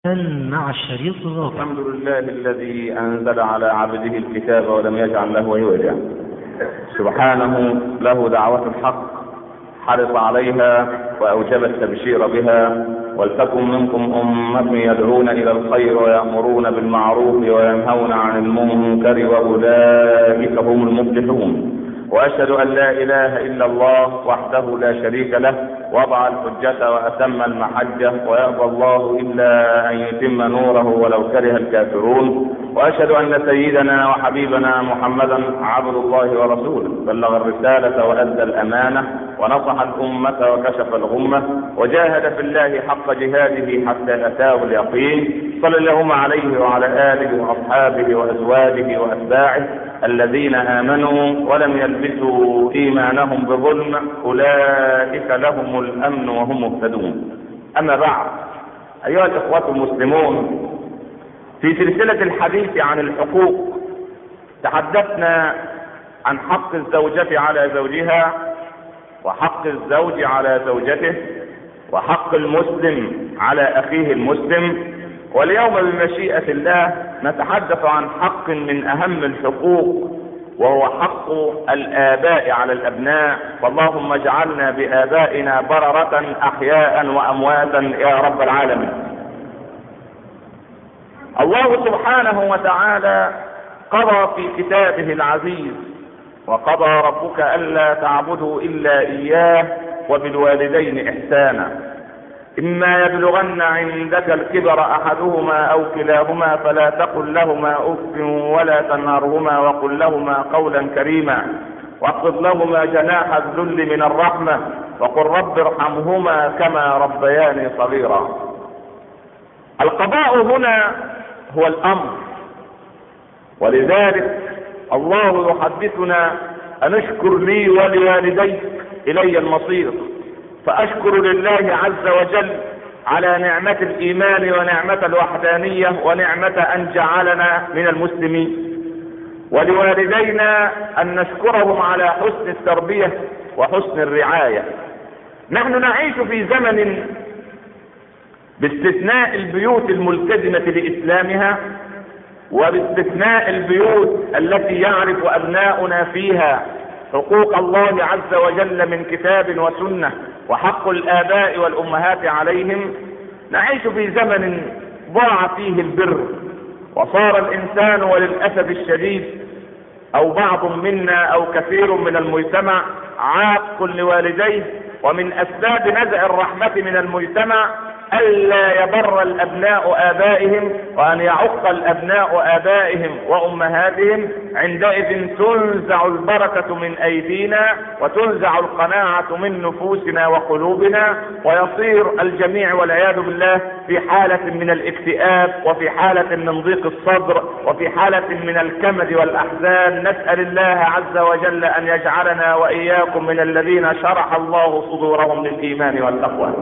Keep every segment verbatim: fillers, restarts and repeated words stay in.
مع الشريط الرابع. الحمد لله الذي أنزل على عبده الكتاب ولم يجعل له عوجا، سبحانه له دعوة الحق حرص عليها وأوجب التبشير بها. ولتكن منكم أمة يدعون إلى الخير ويأمرون بالمعروف وينهون عن المنكر وأولئك هم المفلحون. وأشهد أن لا إله إلا الله وحده لا شريك له، وضع الحجة وأتم المحجة، ويأبى الله إلا أن يتم نوره ولو كره الكافرون. وأشهد أن سيدنا وحبيبنا محمدا عبد الله ورسوله، بلغ الرسالة وأدى الأمانة ونصح الأمة وكشف الغمة، وجاهد في الله حق جهاده حتى أتاه اليقين. صلى اللهم عليه وعلى آله وأصحابه وأزواجه وأتباعه الذين آمنوا ولم يلبسوا إيمانهم بظلم، أولئك لهم الأمن وهم مهتدون. أما بعد، أيها الإخوة المسلمون، في سلسلة الحديث عن الحقوق تحدثنا عن حق الزوجة على زوجها، وحق الزوج على زوجته، وحق المسلم على أخيه المسلم. واليوم بمشيئة الله نتحدث عن حق من أهم الحقوق، وهو حق الآباء على الأبناء. واللهم اجعلنا بآبائنا بررة أحياء وأمواتا يا رب العالمين. الله سبحانه وتعالى قضى في كتابه العزيز: وقضى ربك ألا تعبدوا إلا إياه وبالوالدين إحسانا، إما يبلغن عندك الكبر أحدهما أو كلاهما فلا تقل لهما أف ولا تنهرهما وقل لهما قولا كريما، واخفض لهما جناح الذل من الرحمة، وقل رب ارحمهما كما ربياني صغيرا. القضاء هنا هو الأمر، ولذلك الله يحدثنا أن اشكر لي ولوالديك إلي المصير. فأشكر لله عز وجل على نعمة الإيمان ونعمة الوحدانية ونعمة أن جعلنا من المسلمين، ولوالدينا أن نشكرهم على حسن التربية وحسن الرعاية. نحن نعيش في زمن باستثناء البيوت الملتزمة لإسلامها، وباستثناء البيوت التي يعرف أبناؤنا فيها حقوق الله عز وجل من كتاب وسنة وحق الآباء والأمهات عليهم، نعيش في زمن ضاع فيه البر، وصار الإنسان وللأسف الشديد أو بعض منا أو كثير من المجتمع عاق لوالديه. ومن أسباب نزع الرحمة من المجتمع ألا يبر الأبناء آبائهم، وأن يعق الأبناء آبائهم وأمهاتهم. عندئذ تنزع البركة من أيدينا، وتنزع القناعة من نفوسنا وقلوبنا، ويصير الجميع والعياذ بالله في حالة من الاكتئاب، وفي حالة من ضيق الصدر، وفي حالة من الكمد والأحزان. نسأل الله عز وجل أن يجعلنا وإياكم من الذين شرح الله صدورهم للإيمان والتقوى.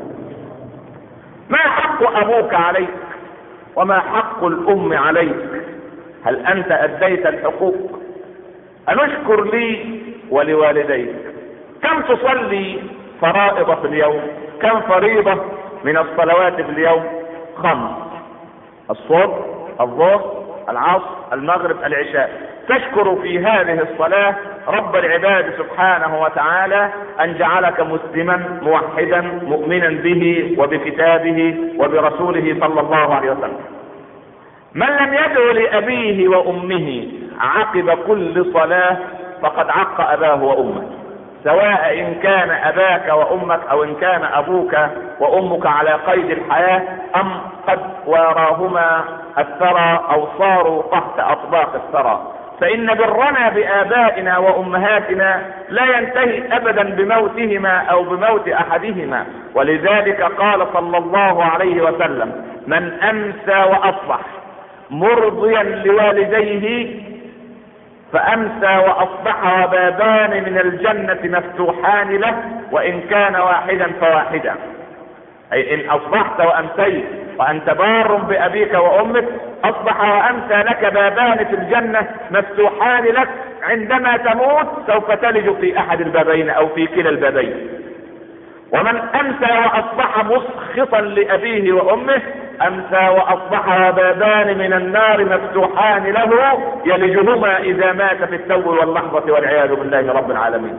ما حق أبوك عليك؟ وما حق الأم عليك؟ هل أنت أديت الحقوق؟ أنشكر لي ولوالديك. كم تصلي فرائض في اليوم؟ كم فريضة من الصلوات في اليوم؟ خمس: الصبح، الظهر، العصر، المغرب، العشاء. تشكر في هذه الصلاة رب العباد سبحانه وتعالى أن جعلك مسلما موحدا مؤمنا به وبكتابه وبرسوله صلى الله عليه وسلم. من لم يدعو لأبيه وأمه عقب كل صلاة فقد عق أباه وأمه، سواء إن كان أباك وأمك أو إن كان أبوك وأمك على قيد الحياة أم قد واراهما الثرى أو صاروا تحت أطباق الثرى. فإن برنا بآبائنا وأمهاتنا لا ينتهي أبدا بموتهما أو بموت أحدهما. ولذلك قال صلى الله عليه وسلم: من أمسى وأصبح مرضيا لوالديه فأمسى وأصبح وبابان من الجنة مفتوحان له، وإن كان واحدا فواحدا. أي إن أصبحت وأمسيت وأنت بار بأبيك وأمك، أصبح وأمسى لك بابان في الجنة مفتوحان لك. عندما تموت سوف تلج في أحد البابين أو في كلا البابين. ومن أمسى وأصبح مسخطا لأبيه وأمه امسى واصبح بابان من النار مفتوحان له يلجهما اذا مات في التو واللحظة والعياذ بالله رب العالمين.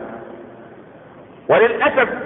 وللأسف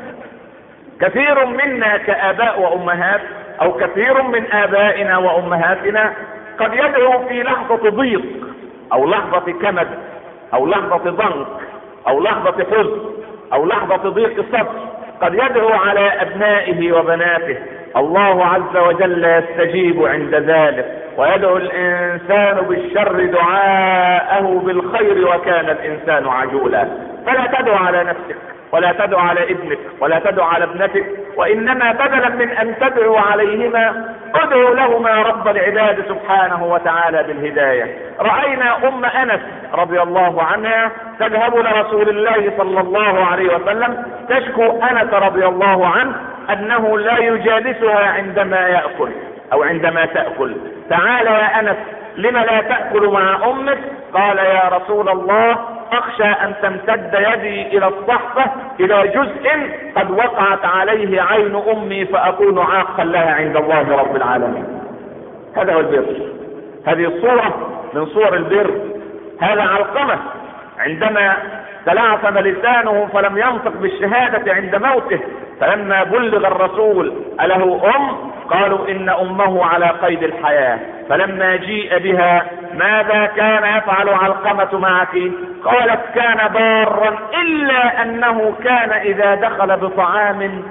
كثير منا كآباء وأمهات او كثير من آبائنا وأمهاتنا قد يدعو في لحظة ضيق او لحظة كمد او لحظة ضنك او لحظة حزن او لحظة ضيق صدر، قد يدعو على ابنائه وبناته. الله عز وجل يستجيب عند ذلك، ويدعو الانسان بالشر دعاءه بالخير وكان الانسان عجولا. فلا تدعو على نفسك ولا تدعو على ابنك ولا تدعو على ابنتك، وانما بدلا من ان تدعو عليهما ادعو لهما رب العباد سبحانه وتعالى بالهداية. رأينا ام انس رضي الله عنها تذهب لرسول الله صلى الله عليه وسلم تشكو انس رضي الله عنه انه لا يجالسها عندما يأكل او عندما تأكل. تعال يا انس لم لا تأكل مع امك؟ قال يا رسول الله اخشى ان تمتد يدي الى الصحفة الى جزء قد وقعت عليه عين امي فاكون عاقا لها عند الله رب العالمين. هذا هو البر، هذه الصورة من صور البر. هذا علقمة عندما تلعثم لسانه فلم ينطق بالشهادة عند موته، فلما بلغ الرسول أله أم؟ قالوا إن أمه على قيد الحياة. فلما جيء بها ماذا كان يفعل علقمة معك؟ قالت كان بارا إلا أنه كان إذا دخل بطعام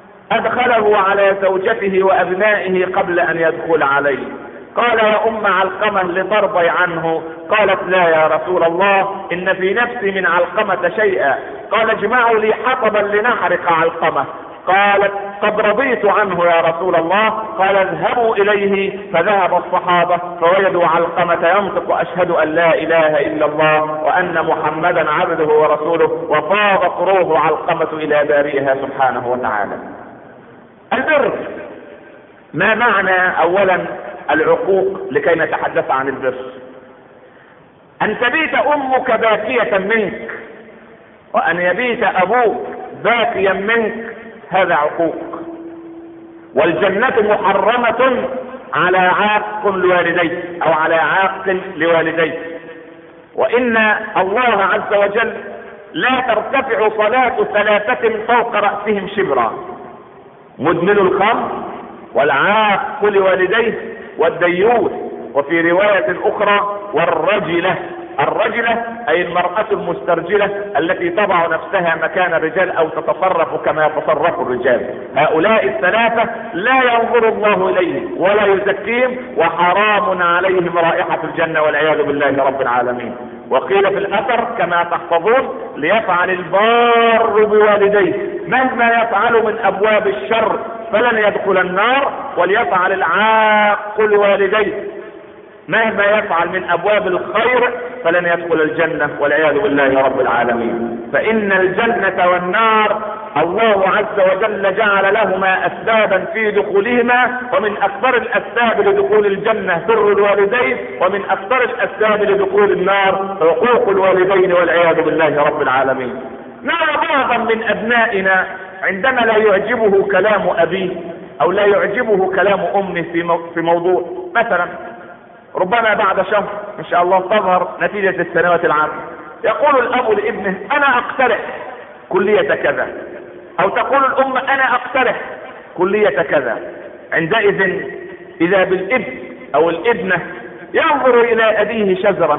أدخله على زوجته وأبنائه قبل أن يدخل عليه. قال يا أم علقمة لترضي عنه؟ قالت لا يا رسول الله إن في نفسي من علقمة شيئا. قال اجمعوا لي حطبا لنحرق علقمة. قالت قد رضيت عنه يا رسول الله. قال اذهبوا إليه. فذهب الصحابة فوجدوا علقمة ينطق أشهد أن لا إله إلا الله وأن محمدا عبده ورسوله، وفاضت روح علقمة إلى بارئها سبحانه وتعالى. البر، ما معنى أولا العقوق لكي نتحدث عن البر؟ أن تبيت أمك باكية منك وأن يبيت أبوك باكيا منك، هذا عقوق. والجنة محرمة على عاق لوالديه أو على عاق لوالديه. وإن الله عز وجل لا ترتفع صلاة ثلاثة فوق رأسهم شبرا: مدمن الخمر والعاق لوالديه والديوث، وفي رواية أخرى والرجلة. الرجلة أي المرأة المسترجلة التي تضع نفسها مكان الرجال أو تتصرف كما يتصرف الرجال. هؤلاء الثلاثة لا ينظر الله إليهم ولا يزكيهم، وحرام عليهم رائحة الجنة والعياذ بالله رب العالمين. وقيل في الأثر كما تحفظون: ليفعل البار بوالديه مهما يفعل من أبواب الشر فلن يدخل النار، وليفعل العاق لوالديه مهما يفعل من أبواب الخير فلن يدخل الجنة والعياذ بالله رب العالمين. فإن الجنة والنار الله عز وجل جعل لهما أسبابا في دخولهما، ومن أكثر الأسباب لدخول الجنة بر الوالدين، ومن أكثر الأسباب لدخول النار عقوق الوالدين والعياذ بالله رب العالمين. نرى بعضا من أبنائنا عندما لا يعجبه كلام أبيه أو لا يعجبه كلام أمه في موضوع، مثلا ربما بعد شهر ان شاء الله تظهر نتيجة السنوات العامة، يقول الاب لابنه انا اقترح كلية كذا، او تقول الام انا اقترح كلية كذا. عندئذ اذا بالابن او الابنة ينظر الى ابيه شزرا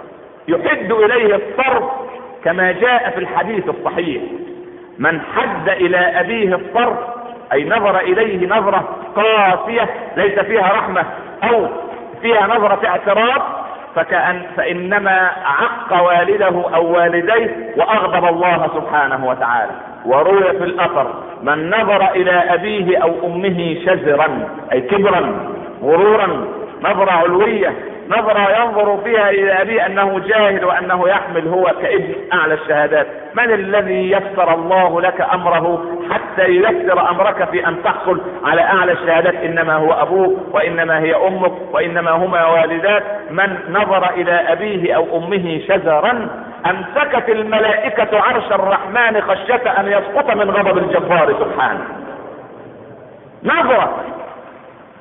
يحد اليه الصرف، كما جاء في الحديث الصحيح: من حد الى ابيه الصرف اي نظر اليه نظرة قاسية ليس فيها رحمة او فيها نظرة اعتراض، فكأن فإنما عق والده أو والديه وأغضب الله سبحانه وتعالى. وروي في الأثر: من نظر إلى أبيه أو أمه شزرا أي كبرا غرورا، نظرة علوية، نظرة ينظر فيها إلى أبيه أنه جاهل وأنه يحمل هو كابن أعلى الشهادات. من الذي يسر الله لك أمره حتى ييسر أمرك في أن تحصل على أعلى الشهادات؟ إنما هو أبوك وإنما هي أمك وإنما هما والدات. من نظر إلى أبيه أو أمه شزرا أمسكت الملائكة عرش الرحمن خشية أن يسقط من غضب الجبار سبحانه. نظرة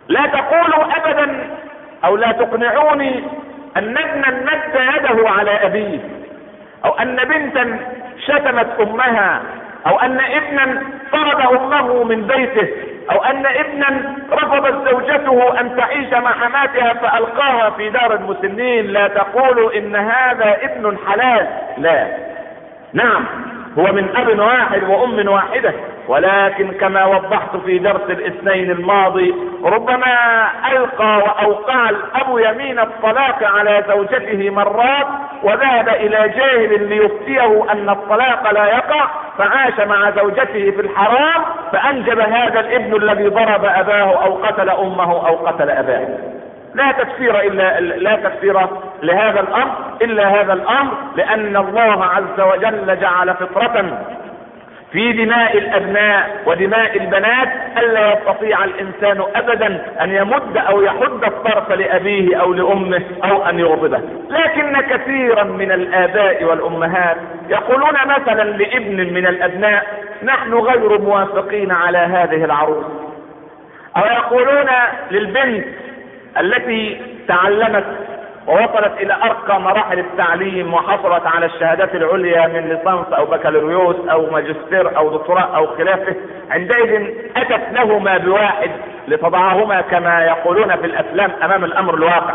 لا تقولوا ابدا او لا تقنعوني ان ابنا مد يده على ابيه، او ان بنتا شتمت امها، او ان ابنا طرد امه من بيته، او ان ابنا رفضت زوجته ان تعيش مع حماتها فالقاها في دار المسنين. لا تقولوا ان هذا ابن حلال، لا، نعم هو من اب واحد وام واحدة، ولكن كما وضحت في درس الاثنين الماضي ربما القى واوقع الاب يمين الطلاق على زوجته مرات، وذهب الى جاهل ليفتيه ان الطلاق لا يقع، فعاش مع زوجته في الحرام فانجب هذا الابن الذي ضرب اباه او قتل امه او قتل اباه. لا تفسير الا لا تفسير لهذا الامر الا هذا الامر، لان الله عز وجل جعل فطرة في دماء الابناء ودماء البنات الا يستطيع الانسان ابدا ان يمد او يحد الطرف لابيه او لامه او ان يغضبه. لكن كثيرا من الاباء والامهات يقولون مثلا لابن من الابناء: نحن غير موافقين على هذه العروس. او يقولون للبنت التي تعلمت ووصلت الى ارقى مراحل التعليم وحصلت على الشهادات العليا من ليسانس او بكالوريوس او ماجستير او دكتوراه او خلافه، عندئذ اتت لهما بواحد لتضعهما كما يقولون في الافلام امام الامر الواقع.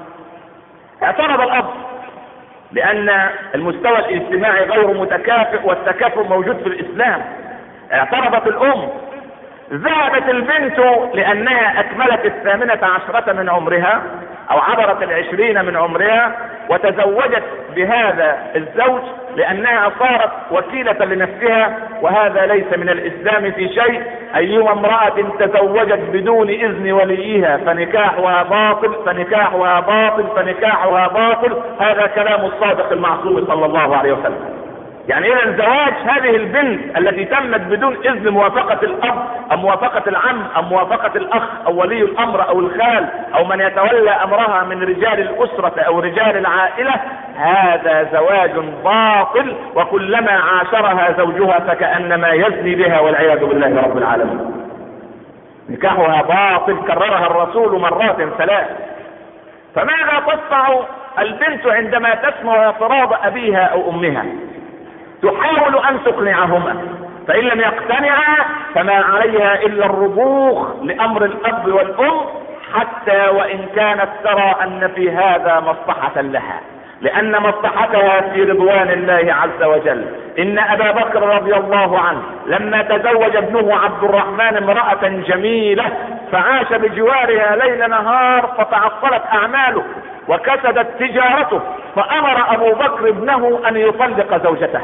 اعترض الاب لان المستوى الاجتماعي غير متكافئ والتكافؤ موجود في الاسلام. اعترضت الام، ذهبت البنت لانها اكملت الثامنة عشرة من عمرها او عبرت العشرين من عمرها وتزوجت بهذا الزوج لانها صارت وكيلة لنفسها، وهذا ليس من الاسلام في شيء. ايما امرأة تزوجت بدون اذن وليها فنكاحها باطل فنكاحها باطل فنكاحها باطل. هذا كلام الصادق المعصوم صلى الله عليه وسلم. يعني اذا زواج هذه البنت التي تمت بدون اذن موافقة الاب او موافقة العم او موافقة الاخ او ولي الامر او الخال او من يتولى امرها من رجال الاسرة او رجال العائلة، هذا زواج باطل، وكلما عاشرها زوجها فكأنما يزني بها والعياذ بالله رب العالمين. نكاحها باطل كررها الرسول مرات ثلاث. فماذا تصنع البنت عندما تسمع اعتراض ابيها او امها؟ تحاول ان تقنعهما، فان لم يقتنعا فما عليها الا الرضوخ لامر الاب والام، حتى وان كانت ترى ان في هذا مصلحة لها، لان مصلحتها في رضوان الله عز وجل. ان ابا بكر رضي الله عنه لما تزوج ابنه عبد الرحمن امرأة جميلة فعاش بجوارها ليل نهار فتعطلت اعماله وكسدت تجارته، فامر ابو بكر ابنه ان يطلق زوجته.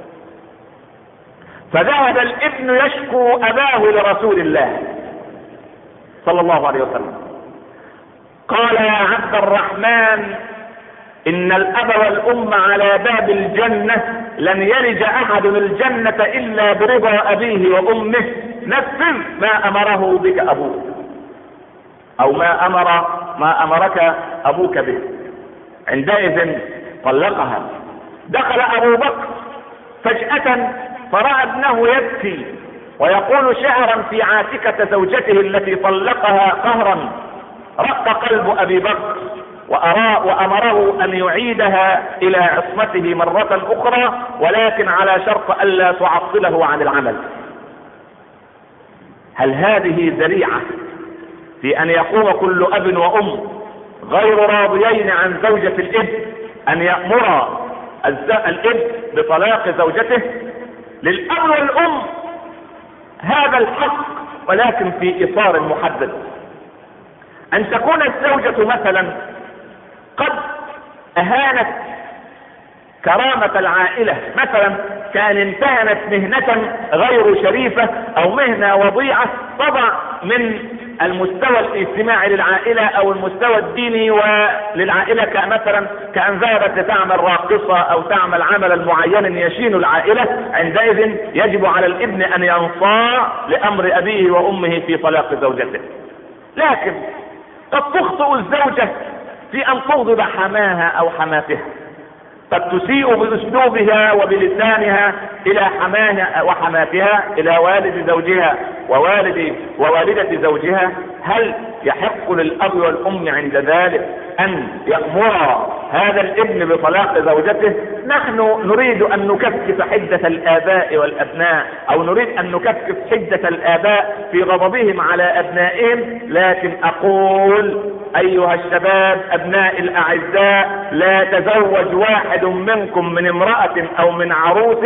فذهب الابن يشكو اباه لرسول الله صلى الله عليه وسلم، قال: يا عبد الرحمن، ان الاب والام على باب الجنة، لن يلج احد الجنة الا برضا ابيه وامه، نفذ ما امره بك ابوك او ما امر ما امرك ابوك به. عندئذ طلقها. دخل ابو بكر فجأة فرأى ابنه يبكي ويقول شعرا في عاتكة زوجته التي طلقها قهرا، رق قلب ابي بكر وأرى وامره ان يعيدها الى عصمته مرة اخرى، ولكن على شرط الا تعطله عن العمل. هل هذه ذريعة في ان يقوم كل اب وام غير راضيين عن زوجة الاب ان يأمر الاب بطلاق زوجته؟ للاب والام هذا الحق، ولكن في اطار محدد. ان تكون الزوجة مثلا قد اهانت كرامة العائلة، مثلا كان انتهنت مهنة غير شريفة او مهنة وضيعة تضع من المستوى الاجتماعي للعائلة او المستوى الديني وللعائلة، كمثلا كأن ذهبت لتعمل راقصة او تعمل عملا معينا يشين العائلة. عندئذ يجب على الابن ان ينصاع لامر ابيه وامه في طلاق زوجته. لكن قد تخطئ الزوجة في ان تغضب حماها او حماتها، قد تسيء باسلوبها وبلسانها الى حماها وحماتها، الى والد زوجها ووالد ووالدة زوجها. هل يحق للاب والام عند ذلك ان يأمر هذا الابن بطلاق زوجته؟ نحن نريد ان نكثف حدة الاباء والابناء، او نريد ان نكثف حدة الاباء في غضبهم على ابنائهم، لكن اقول ايها الشباب ابناء الاعزاء، لا تزوج واحد منكم من امرأة او من عروس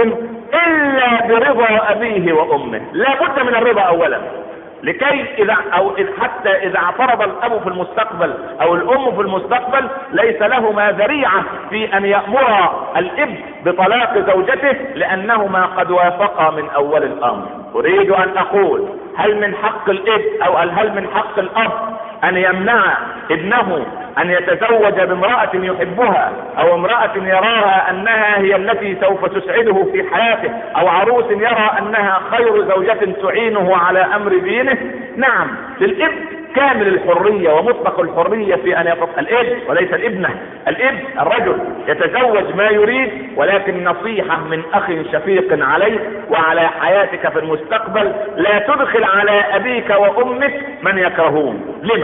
الا برضا ابيه وامه. لا بد من الرضا اولا، لكي اذا او حتى اذا اعترض الاب في المستقبل او الام في المستقبل ليس لهما ذريعة في ان يأمر الابن بطلاق زوجته، لانهما قد وافقا من اول الامر. اريد ان اقول، هل من حق الاب او هل من حق الاب ان يمنع ابنه ان يتزوج بامرأة يحبها، او امرأة يراها انها هي التي سوف تسعده في حياته، او عروس يرى انها خير زوجة تعينه على امر دينه؟ نعم، للابن كامل الحرية ومطلق الحرية في ان يطلق الابن وليس الابنة. الابن الرجل يتزوج ما يريد، ولكن نصيحة من اخ شفيق عليه وعلى حياتك في المستقبل، لا تدخل على ابيك وامك من يكرهون. لما؟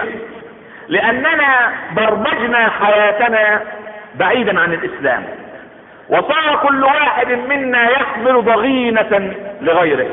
لاننا برمجنا حياتنا بعيدا عن الاسلام، وصار كل واحد منا يحمل ضغينة لغيره.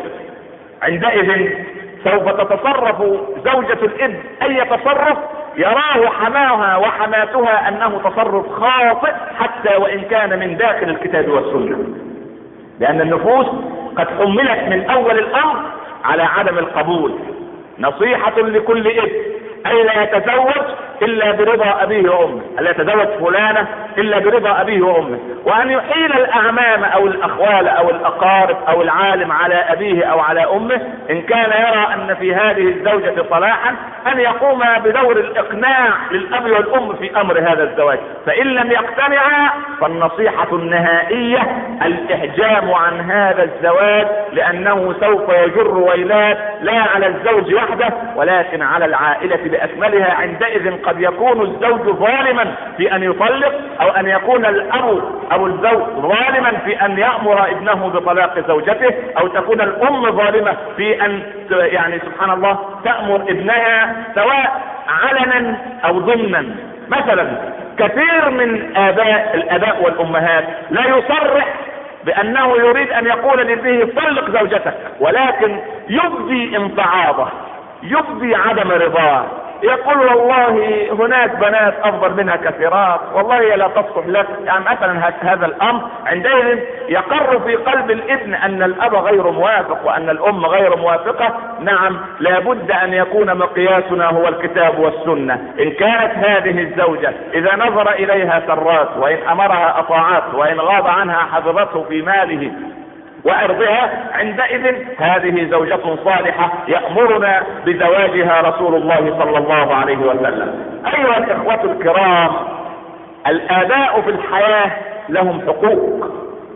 عندئذ سوف تتصرف زوجة الابن اي تصرف يراه حماها وحماتها انه تصرف خاطئ، حتى وان كان من داخل الكتاب والسنة، لان النفوس قد حملت من اول الامر على عدم القبول. نصيحة لكل ابن اي لا يتزوج الا برضا ابيه وامه، الا يتزوج فلانة الا برضا ابيه وامه، وان يحيل الاعمام او الاخوال او الاقارب او العالم على ابيه او على امه ان كان يرى ان في هذه الزوجة صلاحا، ان يقوم بدور الاقناع للاب والام في امر هذا الزواج. فان لم يقتنعا فالنصيحة النهائية الاحجام عن هذا الزواج، لانه سوف يجر ويلات لا على الزوج وحده ولكن على العائلة باكملها. عندئذ قد يكون الزوج ظالما في ان يطلق، او ان يكون الاب او الزوج ظالما في ان يأمر ابنه بطلاق زوجته، او تكون الام ظالمة في ان يعني سبحان الله تأمر ابنها سواء علنا او ضمنا. مثلا كثير من اباء الاباء والامهات لا يصرح بانه يريد ان يقول لابنه طلق زوجتك، ولكن يبدي امتعاضه، يبدي عدم رضاه، يقول والله هناك بنات افضل منها كثيرات، والله هي لا تصلح لك. يعني مثلا هذا الامر عندئذ يقر في قلب الابن ان الاب غير موافق وان الام غير موافقة. نعم، لابد ان يكون مقياسنا هو الكتاب والسنة. ان كانت هذه الزوجة اذا نظر اليها سرات، وان امرها اطاعت، وان غاب عنها حفظته في ماله وارضها، عندئذ هذه زوجة صالحة يأمرنا بزواجها رسول الله صلى الله عليه وسلم. ايها الاخوة الكرام، الاباء في الحياة لهم حقوق،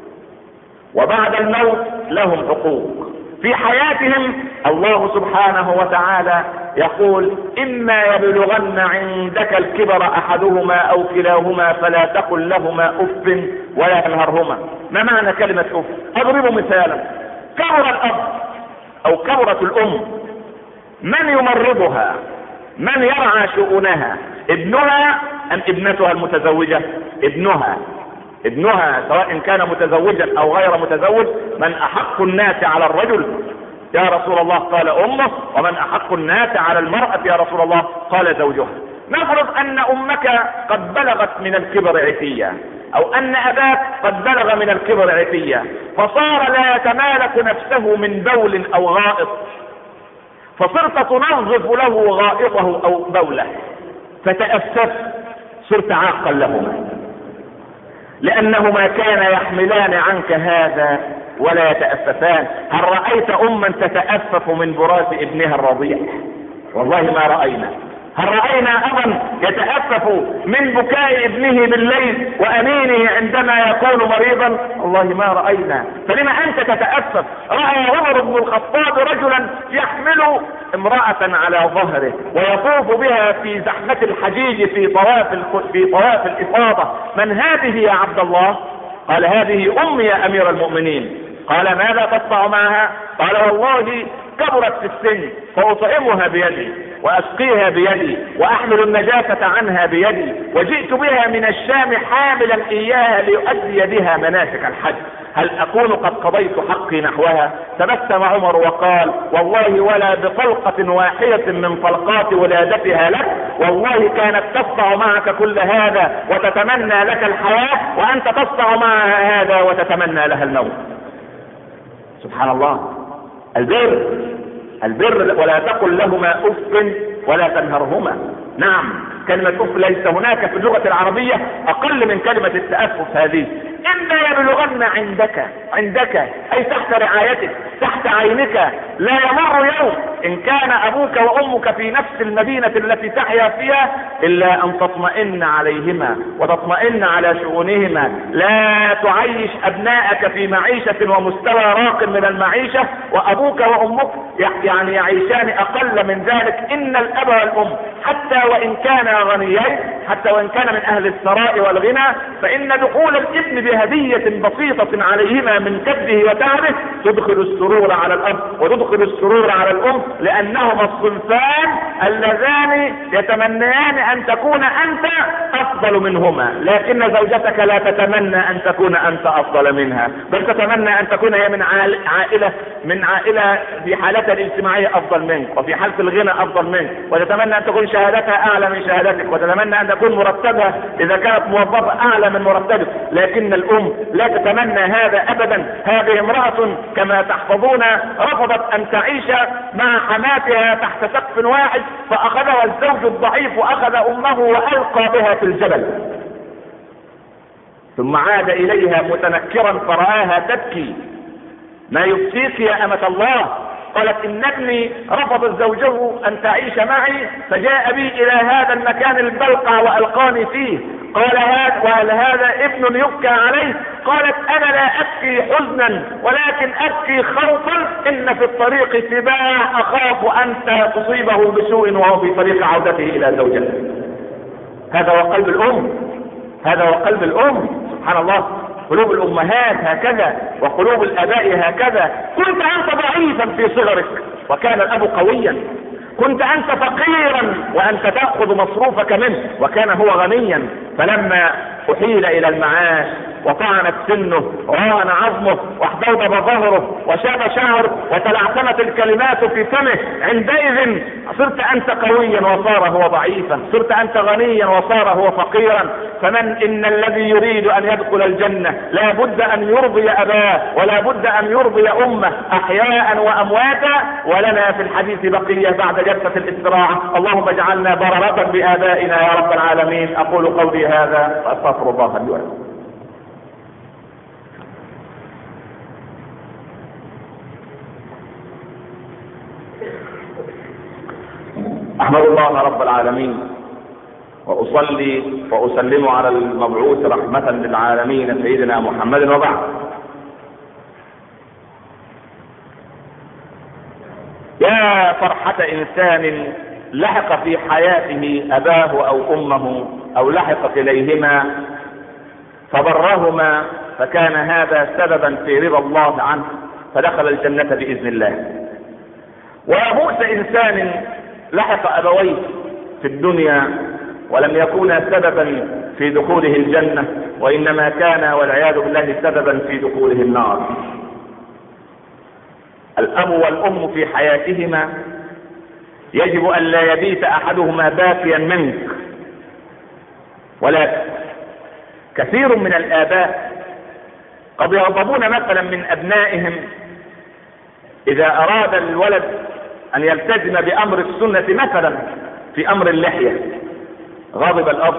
وبعد الموت لهم حقوق. في حياتهم الله سبحانه وتعالى يقول: اما يبلغن عندك الكبر احدهما او كلاهما فلا تقل لهما اف ولا تنهرهما. ما معنى كلمة اف؟ اضرب مثالا: كبر الاب او كبرت الام، من يمرضها؟ من يرعى شؤونها؟ ابنها ام ابنتها المتزوجة؟ ابنها ابنها سواء كان متزوجا او غير متزوج. من احق الناس على الرجل يا رسول الله؟ قال امه. ومن احق الناس على المرأة يا رسول الله؟ قال زوجها. نفرض ان امك قد بلغت من الكبر عتيا، او ان اباك قد بلغ من الكبر عتيا، فصار لا يتمالك نفسه من بول او غائط، فصرت تنظف له غائطه او بوله، فتأسف، صرت عاقا لهما، لانهما كان يحملان عنك هذا ولا يتأسفان. هل رأيت اما تتأسف من براس ابنها الرضيع؟ والله ما رأينا. هل رأينا ابا يتأسف من بكاء ابنه بالليل وانينه عندما يكون مريضا؟ والله ما رأينا. فلما انت تتأسف؟ رأى عمر بن الخطاب رجلا يحمل امرأة على ظهره ويطوف بها في زحمة الحجيج في طواف في طواف الافاضة. من هذه يا عبد الله؟ قال هذه امي يا امير المؤمنين. قال ماذا تصنع معها؟ قال والله كبرت في السن فاطعمها بيدي واسقيها بيدي واحمل النجاسة عنها بيدي، وجئت بها من الشام حاملا اياها ليؤدي بها مناسك الحج، هل اكون قد قضيت حقي نحوها؟ تبسم عمر وقال والله ولا بطلقة واحدة من طلقات ولادتها لك، والله كانت تصنع معك كل هذا وتتمنى لك الحياة، وانت تصنع معها هذا وتتمنى لها الموت. سبحان الله. البر البر ولا تقل لهما اف ولا تنهرهما. نعم كلمة اف ليس هناك في اللغة العربية اقل من كلمة التأفف هذه. اما يبلغن عندك عندك اي تحت رعايتك تحت عينك لا يمر يوم ان كان ابوك وامك في نفس المدينة التي تحيا فيها الا ان تطمئن عليهما وتطمئن على شؤونهما، لا تعيش ابنائك في معيشة ومستوى راق من المعيشة وابوك وامك يعني يعيشان اقل من ذلك. ان الاب والام حتى وان كانا غنيين حتى وان كان من اهل الثراء والغنى فان دخول الابن بهدية بسيطة عليهما من كده وتعبه تدخل السرور على الاب وتدخل السرور على الام، لانهما الصنفان اللذان يتمنيان ان تكون انت افضل منهما، لكن زوجتك لا تتمنى ان تكون انت افضل منها، بل تتمنى ان تكون هي من عائلة من عائلة في حالتها الاجتماعية افضل منك وفي حالة الغنى افضل منك، وتتمنى ان تكون شهادتها اعلى من شهادتك، وتتمنى ان تكون مرتبها اذا كانت موظفة اعلى من مرتبك، لكن الام لا تتمنى هذا ابدا. هذه امرأة كما تحفظون رفضت ان تعيش مع حماتها تحت سقف واحد، فاخذها الزوج الضعيف واخذ امه والقى بها في الجبل، ثم عاد اليها متنكرا فرآها تبكي. ما يبكيك يا امة الله؟ قالت ان ابني رفض زوجه ان تعيش معي فجاء بي الى هذا المكان البلقع والقاني فيه. قال هذا وهل هذا ابن يبكى عليه؟ قالت انا لا ابكي حزنا ولكن ابكي خوفا ان في الطريق سباع اخاف ان تصيبه بسوء وهو في طريق عودته الى زوجته. هذا هو قلب الام، هذا هو قلب الام. سبحان الله. قلوب الامهات هكذا وقلوب الاباء هكذا. كنت انت ضعيفا في صغرك وكان الاب قويا، كنت انت فقيرا وانت تأخذ مصروفك منه وكان هو غنيا، فلما احيل الى المعاش وطعنت سنه وران عظمه واحتوضب ظهره وشاب شعره وتلعثمت الكلمات في فمه، عندئذ صرت انت قويا وصار هو ضعيفا، صرت انت غنيا وصار هو فقيرا. فمن ان الذي يريد ان يدخل الجنة لا بد ان يرضي اباه ولا بد ان يرضي امه احياء وامواتا. ولنا في الحديث بقية بعد جلسة الاستراحة. اللهم اجعلنا بررة بآبائنا يا رب العالمين. اقول قولي هذا واستغفر الله لي ولكم. احمد الله رب العالمين واصلي واسلم على المبعوث رحمة للعالمين سيدنا محمد، وبعد. يا فرحة انسان لحق في حياته اباه او امه او لحق اليهما فبرهما فكان هذا سببا في رضا الله عنه فدخل الجنة باذن الله. ويا بؤس انسان لحق ابويه في الدنيا ولم يكونا سببا في دخوله الجنة وانما كان والعياذ بالله سببا في دخوله النار. الاب والام في حياتهما يجب ان لا يبيت احدهما باكيا منك، ولكن كثير من الاباء قد يغضبون مثلا من ابنائهم اذا اراد الولد ان يلتزم بامر السنة مثلا في امر اللحية. غضب الاب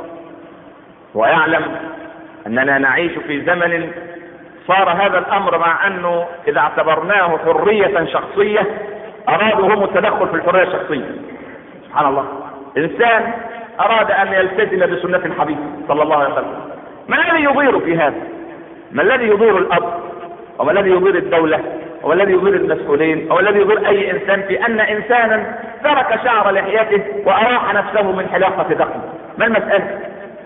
ويعلم اننا نعيش في زمن صار هذا الامر مع انه اذا اعتبرناه حرية شخصية ارادوا هم التدخل في الحرية الشخصية. سبحان الله. انسان اراد ان يلتزم بسنة الحبيب صلى الله عليه وسلم، ما الذي يضير في هذا؟ ما الذي يضير الاب وما الذي يضير الدولة وما الذي يضير المسؤولين وما الذي يضير اي انسان في ان انسانا ترك شعر لحيته واراح نفسه من حلاقة دقن؟ ما المسألة؟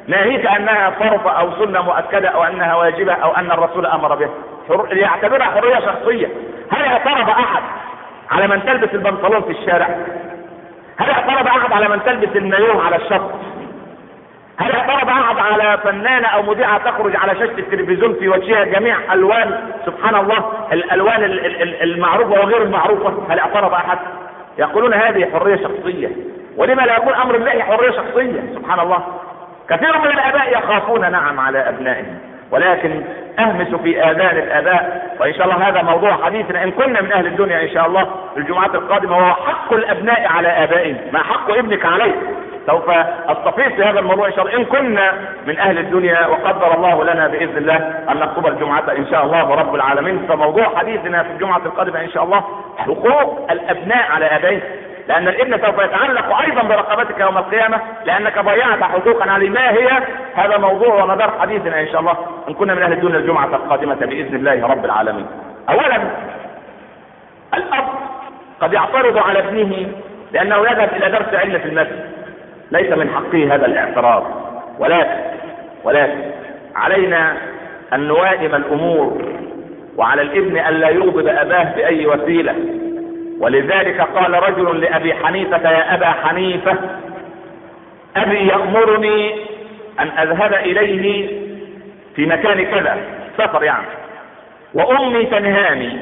ناهيك انها فرض او سنة مؤكدة او انها واجبة او ان الرسول امر بها، يعتبرها حرية شخصية. هل اعترض احد على من تلبس البنطلون في الشارع؟ هل اعترض احد على من تلبس المايوه على الشط؟ هل اعترض احد على فنانة او مذيعة تخرج على شاشة التلفزيون في وجهها جميع الوان سبحان الله الالوان المعروفة وغير المعروفة؟ هل اعترض احد؟ يقولون هذه حرية شخصية. ولما لا يكون امر الله حرية شخصية؟ سبحان الله. كثير من الاباء يخافون نعم على ابنائهم، ولكن اهمس في اذان الاباء، وان شاء الله هذا موضوع حديثنا ان كنا من اهل الدنيا ان شاء الله في الجمعات القادمة، وهو حق الابناء على ابائهم، ما حق ابنك عليه. سوف استفيض في هذا الموضوع ان شاء الله ان كنا من اهل الدنيا، وقدر الله لنا باذن الله ان نخطب الجمعة ان شاء الله رب العالمين. فموضوع حديثنا في الجمعة القادمة ان شاء الله حقوق الابناء على ابائهم، لان الابن سوف يتعلق ايضا برقبتك يوم القيامة لانك ضيعت حقوقا عليه. ما هي؟ هذا موضوع ومدار حديثنا ان شاء الله ان كنا من اهل الدنيا الجمعة القادمة باذن الله رب العالمين. اولا، الاب قد يعترض على ابنه لانه يذهب الى درس علم في المسجد، ليس من حقه هذا الاعتراض، ولكن ولكن علينا ان نوائم الامور، وعلى الابن ان لا يغضب اباه باي وسيله. ولذلك قال رجل لابي حنيفة: يا ابا حنيفة، ابي يأمرني ان اذهب اليه في مكان كذا، سفر يعني، وامي تنهاني.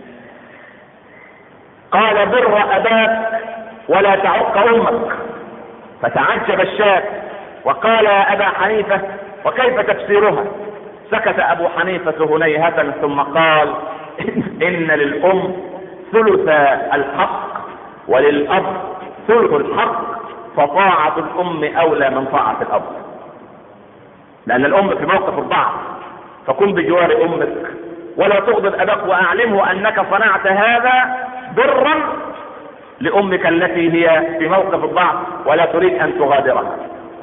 قال: بر اباك ولا تعق امك. فتعجب الشاب وقال: يا ابا حنيفة، وكيف تفسيرها؟ سكت ابو حنيفة هنيهة ثم قال: ان للام ثلث الحق وللاب ثلث الحق، فطاعة الام اولى من طاعة الاب، لان الام في موقف الضعف، فكن بجوار امك ولا تغضب اباك، واعلمه انك صنعت هذا برا لامك التي هي في موقف الضعف ولا تريد ان تغادرها.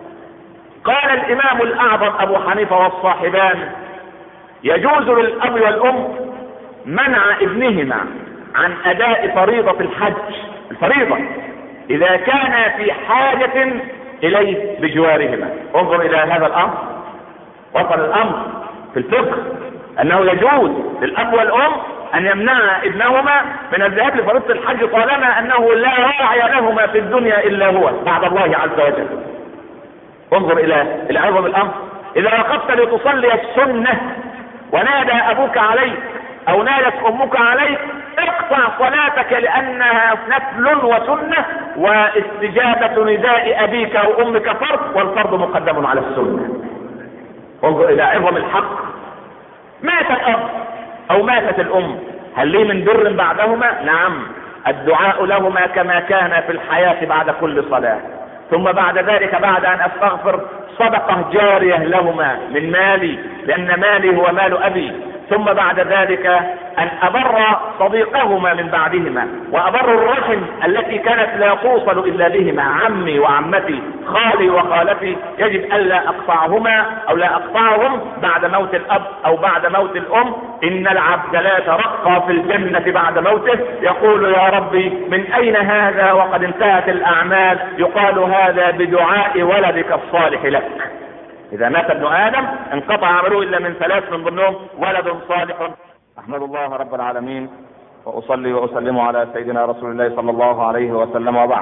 قال الامام الاعظم ابو حنيفة والصاحبان: يجوز للاب والام منع ابنهما عن اداء فريضة الحج، الفريضة، اذا كان في حاجة اليه بجوارهما. انظر الى هذا الامر، وصل الامر في الفقه انه يجوز للاب والام ان يمنع ابنهما من الذهاب لفريضة الحج طالما انه لا راعي لهما في الدنيا الا هو بعد الله عز وجل. انظر الى الى عظم الامر. اذا وقفت لتصلي السنة ونادى ابوك عليك او نادت امك عليك، اقطع صلاتك لانها نفل وسنة، واستجابة نداء ابيك او امك فرض، والفرض مقدم على السنة. انظر الى عظم الحق. مات الاب او ماتت الام، هل لي من بر بعدهما؟ نعم، الدعاء لهما كما كان في الحياة بعد كل صلاة، ثم بعد ذلك بعد ان استغفر صدقة جارية لهما من مالي، لان مالي هو مال ابي، ثم بعد ذلك ان ابر صديقهما من بعدهما، وابر الرحم التي كانت لا توصل الا بهما، عمي وعمتي، خالي وخالتي، يجب الا اقطعهما او لا اقطعهم بعد موت الاب او بعد موت الام. ان العبد لا يترقى في الجنة بعد موته، يقول: يا ربي من اين هذا وقد انتهت الاعمال؟ يقال: هذا بدعاء ولدك الصالح لك. اذا مات ابن ادم انقطع عمله الا من ثلاث، من ضمنهم ولد صالح. احمد الله رب العالمين، واصلي واسلم على سيدنا رسول الله صلى الله عليه وسلم، وبعد.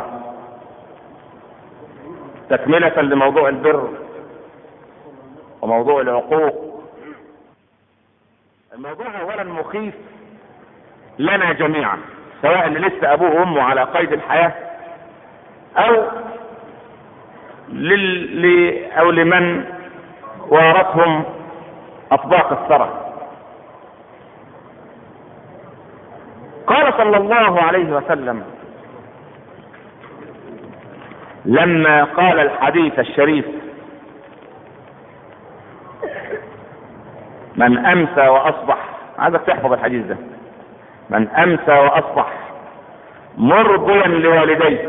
تكملة لموضوع البر وموضوع العقوق. الموضوع اولا مخيف لنا جميعا، سواء اللي لسه ابوه وامه على قيد الحياة او لل... او لمن وارثهم اطباق الثرى. قال صلى الله عليه وسلم لما قال الحديث الشريف: من امسى واصبح، عايزك تحفظ الحديث ده، من امسى واصبح مرضيا لوالديه،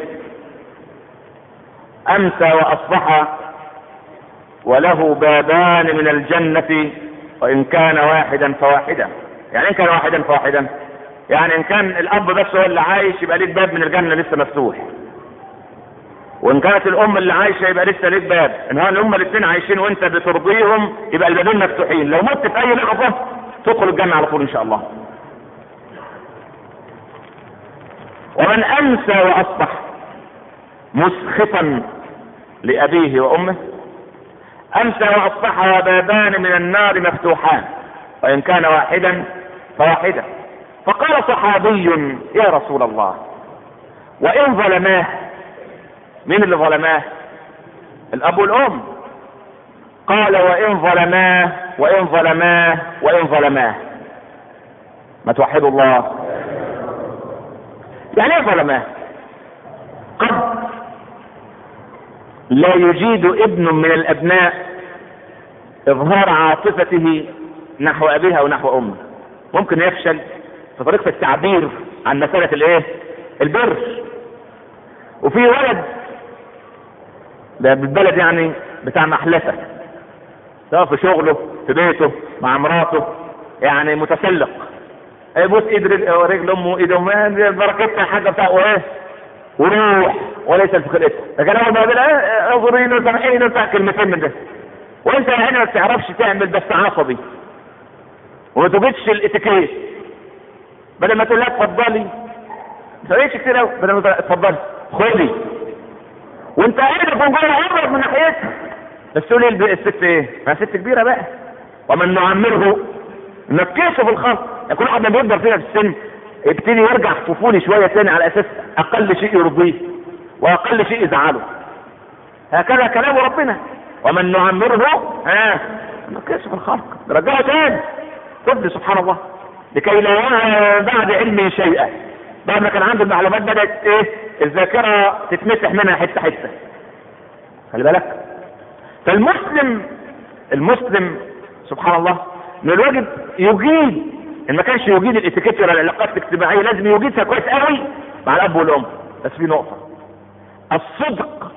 امسى واصبح وله بابان من الجنة، وان كان واحدا فواحدا. يعني ان كان واحدا فواحدا، يعني ان كان الاب بس هو اللي عايش يبقى ليك باب من الجنة لسه مفتوح، وان كانت الام اللي عايشه يبقى لسه ليك باب، ان هم الاثنين عايشين وانت بترضيهم يبقى البابين مفتوحين. لو مت في اي لحظه تدخل الجنه على طول ان شاء الله. ومن انسى واصبح مسخطا لابيه وامه، انسى واصبح بابان من النار مفتوحان وان كان واحدا فواحدا. فقال صحابي يا رسول الله وان ظلماه، مين اللي ظلماه؟ الاب والام. قال وان ظلماه وان ظلماه وان ظلماه. ما توحدوا الله. يعني ايه ظلماه؟ قد لا يجيد ابن من الابناء اظهار عاطفته نحو ابيها او نحو امه، ممكن يفشل في طريقة التعبير عن مسألة الايه؟ البر. وفي ولد ده بالبلد يعني بتاع محلفة، سواء في شغله في بيته مع مراته، يعني متسلق، يبوس ايد رجل امه ايد امه بركتها حاجه بتاع وايه وروح وليس في خلقتها. لكن اول ما يقول اعذريني وسامحيني وبتاع كلمتين من ده، وانت هنا ما بتعرفش تعمل بس عصبي وما توجدش الاتيكيت. بدل ما تقول لها اتفضلي ما تقوليش كتير قوي، بدل ما تقول اتفضلي خدي وانت قاعد من جوه عمرك من ناحيتها، بس تقولي الست ايه؟ ما ست كبيره بقى. ومن نعمره نكسه في الخلق. يعني كل واحد ما بيقدر فينا في السن يبتدي يرجع طفولي شويه تاني على اساس اقل شيء يرضيه واقل شيء يزعله. هكذا كلام ربنا. ومن نعمره ها نكسه في الخلق، نرجعه تاني طفل سبحان الله لكي لا يعلم بعد علمه شيئا. بعد ما كان عنده المعلومات بدات ايه؟ الذاكره تتمسح منها حته حته. خلي بالك. فالمسلم المسلم سبحان الله من الواجب يجيد، ان ما كانش يجيد الاتيكيت ولا العلاقات الاجتماعيه لازم يجيدها كويس قوي مع الاب والام. بس في نقطه، الصدق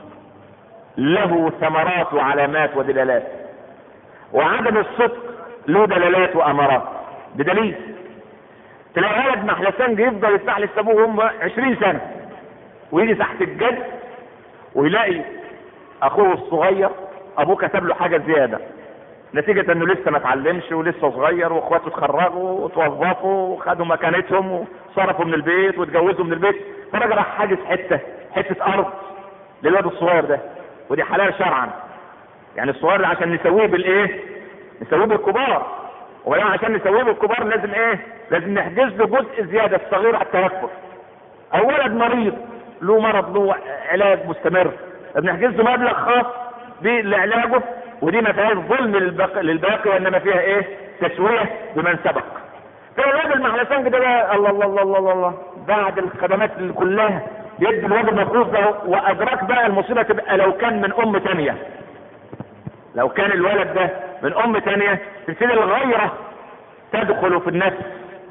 له ثمرات وعلامات ودلالات، وعدم الصدق له دلالات وامارات. بدليل تلاقي ولد محلسنج يفضل يستحلف ابوه وامه عشرين سنه ويجي تحت الجد ويلاقي اخوه الصغير ابوه كتب له حاجه زياده نتيجة انه لسه ما اتعلمش ولسه صغير واخواته اتخرجوا وتوظفوا وخدوا مكانتهم وصرفوا من البيت واتجوزوا من البيت، فالراجل راح حاجز حته حته ارض للواد الصغير ده، ودي حلال شرعا. يعني الصغير عشان نسويه بالايه؟ نسويه بالكبار، وبعدين عشان نسويه بالكبار لازم ايه؟ لازم نحجز له جزء زياده الصغير على التوفر. او ولد مريض له مرض له علاج مستمر بنحجز له مبلغ خاص بعلاجه، ودي ما فيهاش ظلم للباقي, للباقي وانما فيها ايه؟ تسويه بمن سبق. فالواد المحلسنج ده بقى الله الله الله الله الله بعد الخدمات اللي كلها بيدي الواد المفروض ده، وادراك بقى المصيبه تبقى لو كان من ام تانيه. لو كان الولد ده من ام تانيه تبتدي الغيره تدخل في النفس.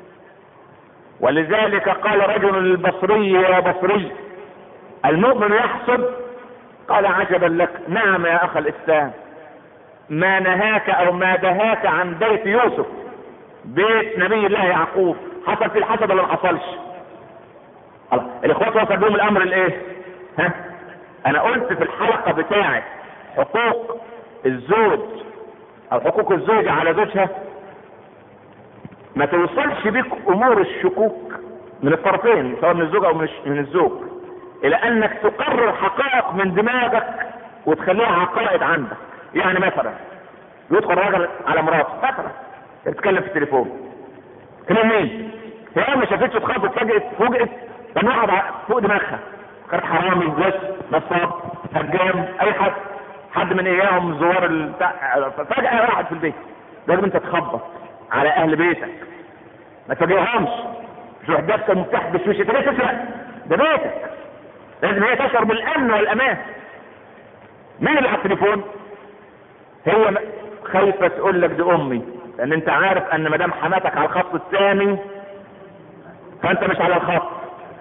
ولذلك قال رجل للبصري يا بصري المؤمن يحسد؟ قال عجبا لك. نعم يا اخ الاسلام، ما نهاك او ما دهاك عن بيت يوسف بيت نبي الله يعقوب حصل في الحسد ولا ما حصلش؟ الاخوات وصل بهم الامر الايه؟ ها انا قلت في الحلقه بتاعه حقوق الزوج او حقوق الزوجه على زوجها ما توصلش بيك امور الشكوك من الطرفين سواء من الزوج او من الزوج الى انك تقرر حقائق من دماغك وتخليها عقائد عندك. يعني مثلا يدخل راجل على مراته مثلا تتكلم في التليفون، كلام مين؟ هي ما شافتش تخاف اتفاجئت فوجئت كان واحد فوق دماغها، كانت حرامي بس نصاب هجام اي حد حد من اياهم زوار البتاع، فجأة واحد في البيت لازم انت تخبط على اهل بيتك ما تواجههمش، مش تروح دافع المفتاح بشويش انت ليه تسرق؟ ده بيتك، لازم هي تشعر بالامن والامان. مين اللي على التليفون؟ هي خايفه تقول لك دي امي، لان انت عارف ان ما دام حماتك على الخط الثاني فانت مش على الخط،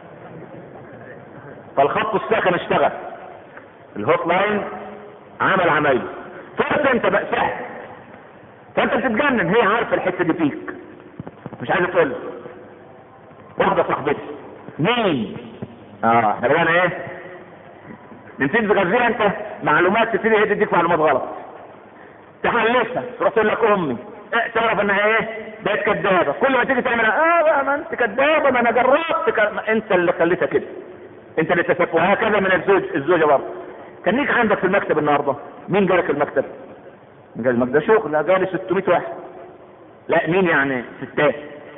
فالخط الساخن اشتغل، الهوت لاين عمل عمايله، فانت انت بقى سهل، فانت بتتجنن. هي عارفه الحته دي فيك مش عايزه تقول. واحده صاحبتي مين؟ اه احنا بقى ايه؟ نسيت تغذيها انت معلومات، تبتدي هي تديك معلومات غلط، تحلفها تروح تقول لك امي، اه تعرف انها ايه؟ بقت كدابه. كل ما تيجي تعمل اه ما انت كدابه، ما انا جربت ك... انت اللي خليتها كده، انت اللي تسبت. وهكذا من الزوج الزوجه برضه. كان ليك عندك في المكتب النهارده مين جالك المكتب؟ جال المكتب شغل، لا جالي ستمية واحد. لا مين يعني؟ ستات.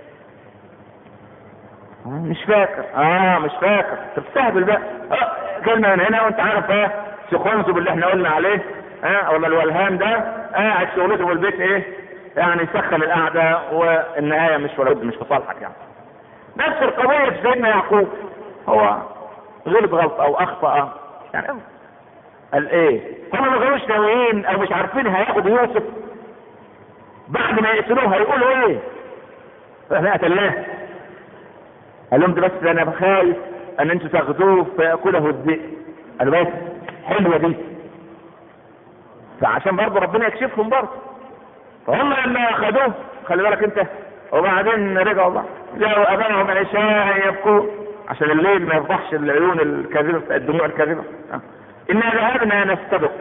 مش فاكر اه مش فاكر تستهبل بقى. اه كلمه من هنا وانت عارف ايه سخونته باللي احنا قلنا عليه اه ولا الولهان ده قاعد اه شغلته في البيت ايه يعني يسخن القعده، والنهايه مش ولا مش في صالحك يعني. نفس القضيه في سيدنا يعقوب، هو غلط غلط او اخطا يعني قال ايه؟ هم ما كانوش ناويين او مش عارفين هياخد يوسف بعد ما يقتلوه هيقولوا ايه؟ فاحنا قتلناه. قال لهم ده بس انا خايف ان انتوا تاخذوه فياكله الذئب. قالوا بس حلوه دي، فعشان برضه ربنا يكشفهم برضه. فهم لما اخذوه خلي بالك انت، وبعدين رجعوا بقى جاءوا ابانهم العشاء يبكون عشان الليل ما يفضحش العيون الكاذبه الدموع الكاذبه. انا ذهبنا نستبق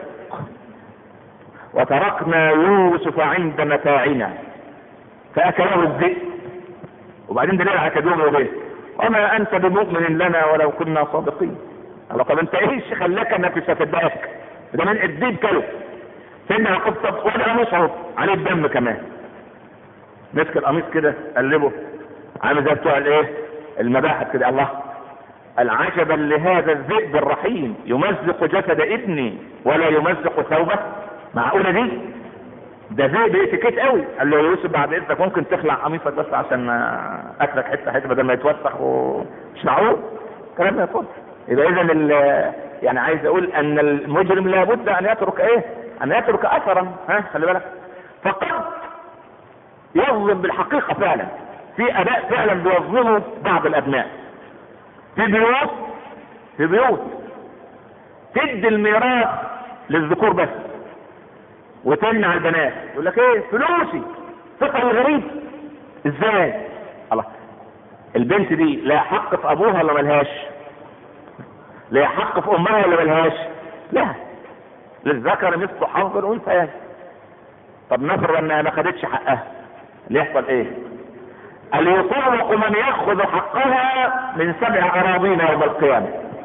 وتركنا يوسف عند متاعنا فاكله الذئب. وبعدين دليل على كذوبه وبيه وما انت بمؤمن لنا ولو كنا صادقين. الله طب انت ايش خلاك انك تصدقك؟ ده من الدين كله. سيدنا يعقوب طب والقميص اهو عليه الدم كمان، مسك القميص كده قلبه عامل زي بتوع الايه المباحث كده. الله العجبا لهذا الذئب الرحيم يمزق جسد ابني ولا يمزق ثوبه. معقوله دي؟ ده ذئب اتيكيت قوي. قال له يا يوسف بعد اذنك ممكن تخلع قميصك بس عشان اكلك حته حته بدل ما يتوسخ ومش معقول الكلام ده يفوت. يبقى اذا يعني عايز اقول ان المجرم لابد ان يترك ايه؟ ان يترك اثرا. ها خلي بالك. فقد يظلم بالحقيقه فعلا، في اباء فعلا بيظلموا بعض الابناء في بيوت في بيوت تدي الميراث للذكور بس وتمنع البنات. يقول لك ايه فلوسي فقه الغريب. ازاي؟ الله البنت دي لا حق في ابوها ولا ملهاش؟ لا حق في امها ولا ملهاش؟ لا للذكر مثل حظ الانثيين. طب نفرض انها ما خدتش حقها اللي يحصل ايه؟ قال يطلق من ياخذ حقها من سبع اراضين يوم القيامه.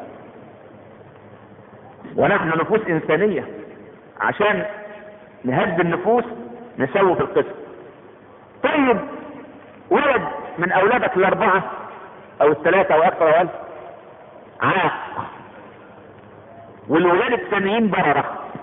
ونحن نفوس انسانيه عشان نهد النفوس نسوي في القسم. طيب ولد من اولادك الاربعه او الثلاثه او اكثر او اقل عاق، والولاد الثانيين برره،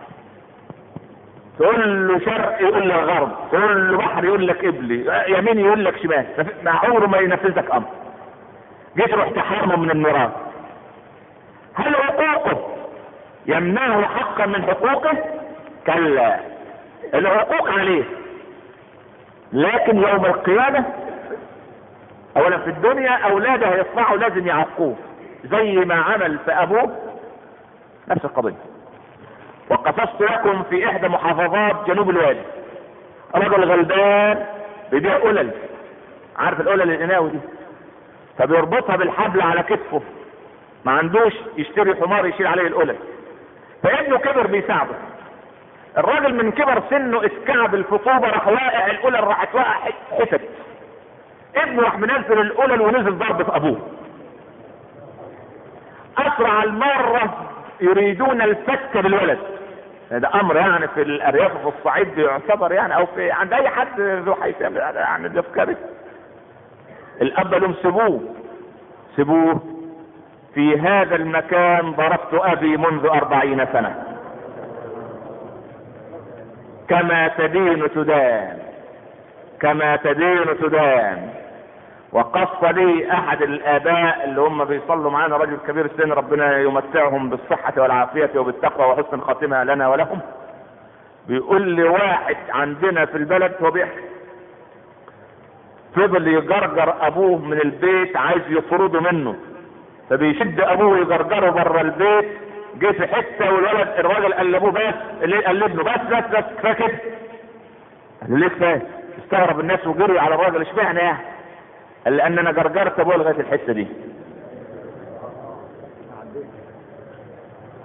تقول له شرق يقول لك غرب، تقول له بحر يقول لك قبلي، يمين يقول لك شمال، مع عمره ما ينفذك امر. جيت رحت حرمه من الميراث، هل حقوقه يمنعه حقا من حقوقه؟ كلا، الحقوق عليه، لكن يوم القيامه اولا في الدنيا اولاده هيطلعوا لازم يعقوه زي ما عمل في ابوه نفس القضيه. وقصصت لكم في احدى محافظات جنوب الوادي رجل غلبان بيبيع قلل، عارف القلل القناوي دي، فبيربطها بالحبل على كتفه، ما عندوش يشتري حمار يشيل عليه القلل، فابنه كبر بيساعده. الراجل من كبر سنه اسكعب الفطوبه راح واقع القلل، راحت واقع حتت، ابنه راح منزل القلل ونزل ضرب في ابوه. اسرع المره يريدون الفتك بالولد، ده امر يعني في الارياف وفي الصعيد بيعتبر يعني او في عند اي حد ذو حيث يعني ده في كارثه. الاب لهم سيبوه سيبوه في هذا المكان ضربت ابي منذ اربعين سنه، كما تدين تدان كما تدين تدان. وقص لي احد الاباء اللي هم بيصلوا معانا رجل كبير السن ربنا يمتعهم بالصحة والعافية وبالتقوى وحسن الخاتمة لنا ولهم، بيقول لي واحد عندنا في البلد هو بيحكي فضل يجرجر ابوه من البيت عايز يطرده منه، فبيشد ابوه يجرجره بره البيت، جه في حته والولد الراجل قلبوه بس اللي قلبنه بس بس بس كفايه كده. قال له ليه كفايه؟ استغرب الناس وجري على الراجل اشمعنى يعني؟ قال لان انا جرجرت ابوه لغايه الحته دي.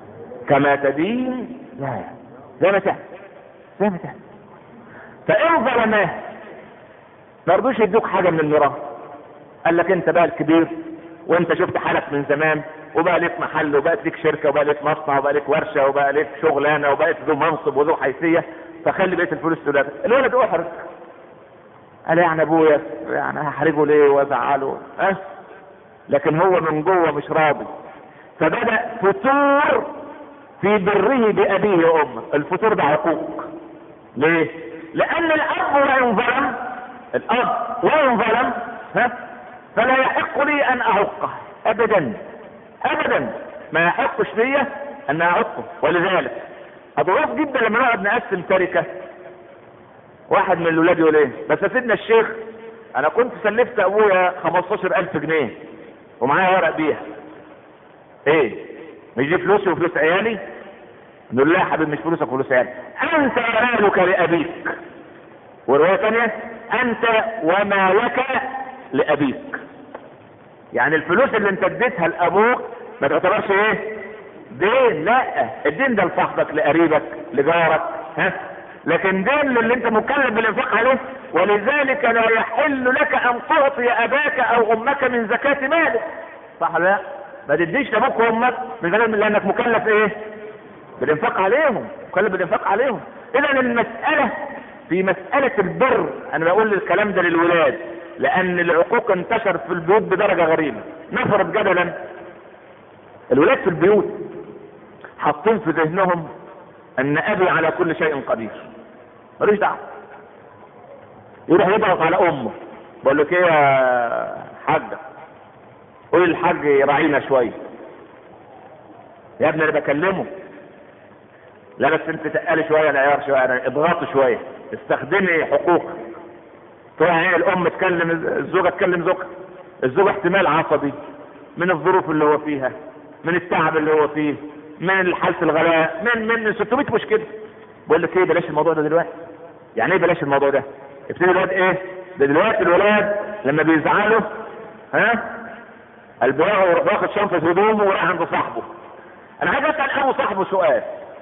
كما تدين لا زي ما تعمل زي ما تعمل. فإن ظلماه ما رضوش يدوك حاجة من الميراث، قال لك انت بقى الكبير وانت شفت حالك من زمان وبقى لك محل وبقى لك شركة وبقى لك مصنع وبقى لك ورشة وبقى لك شغلانة وبقى ذو منصب وذو حيثية، فخلي بقية الفلوس تولادك. الولد احرج، قال يعني ابويا يعني هحرجه ليه وازعله اه؟ لكن هو من جوه مش راضي، فبدأ فتور في بره بأبيه وأمه. الفتور ده عقوق. ليه؟ لأن الأب وإن ظلم الأب وإن ظلم ها فلا يحق لي أن أعقه أبدا أبدا، ما يحقش لي أن أعقه. ولذلك أضغط جدا لما نقعد نقسم تركة، واحد من الولاد يقول ايه بس يا سيدنا الشيخ انا كنت سلفت ابويا خمستاشر الف جنيه ومعايا ورق بيها، ايه مش دي فلوسي وفلوس عيالي؟ نقول لا يا حبيبي مش فلوسك وفلوس عيالي، انت مالك لابيك. ورواية ثانية انت وما لك لابيك. يعني الفلوس اللي انت اديتها لابوك ما تعتبرش ايه دين، لا الدين ده لصاحبك لقريبك لجارك ها، لكن دين اللي انت مكلف بالانفاق عليه. ولذلك لا يحل لك ان تعطي اباك او امك من زكاة مالك، صح لا؟ ما تديش لابوك وامك من زكاة مالك لانك مكلف ايه بالانفاق عليهم، مكلف بالانفاق عليهم. اذا المسألة في مسألة البر، انا بقول الكلام ده للولاد لان العقوق انتشر في البيوت بدرجة غريبة. نفرض جدلا الولاد في البيوت حاطين في ذهنهم ان ابي على كل شيء قدير، ملوش دعوه، يروح يضغط على امه، بقول لك ايه يا حاجه قول الحاج يراعينا شويه يا ابني، انا بكلمه لا بس انت تقالي شويه العيار شويه، انا اضغطه شويه، استخدمي حقوقك. تروح هي الام تكلم الزوجه تكلم زوجها، الزوج احتمال عصبي من الظروف اللي هو فيها، من التعب اللي هو فيه، من حالة الغلاء، من من ستمية مشكلة. بقول لك ايه بلاش الموضوع ده دلوقتي. يعني ايه بلاش الموضوع ده؟ ابتدي الواد ايه ده دلوقتي؟ الولاد لما بيزعلوا ها البياع يروح واخد شنطة هدومه وراح عند صاحبه. انا عايز اسال ابو صاحبه سؤال،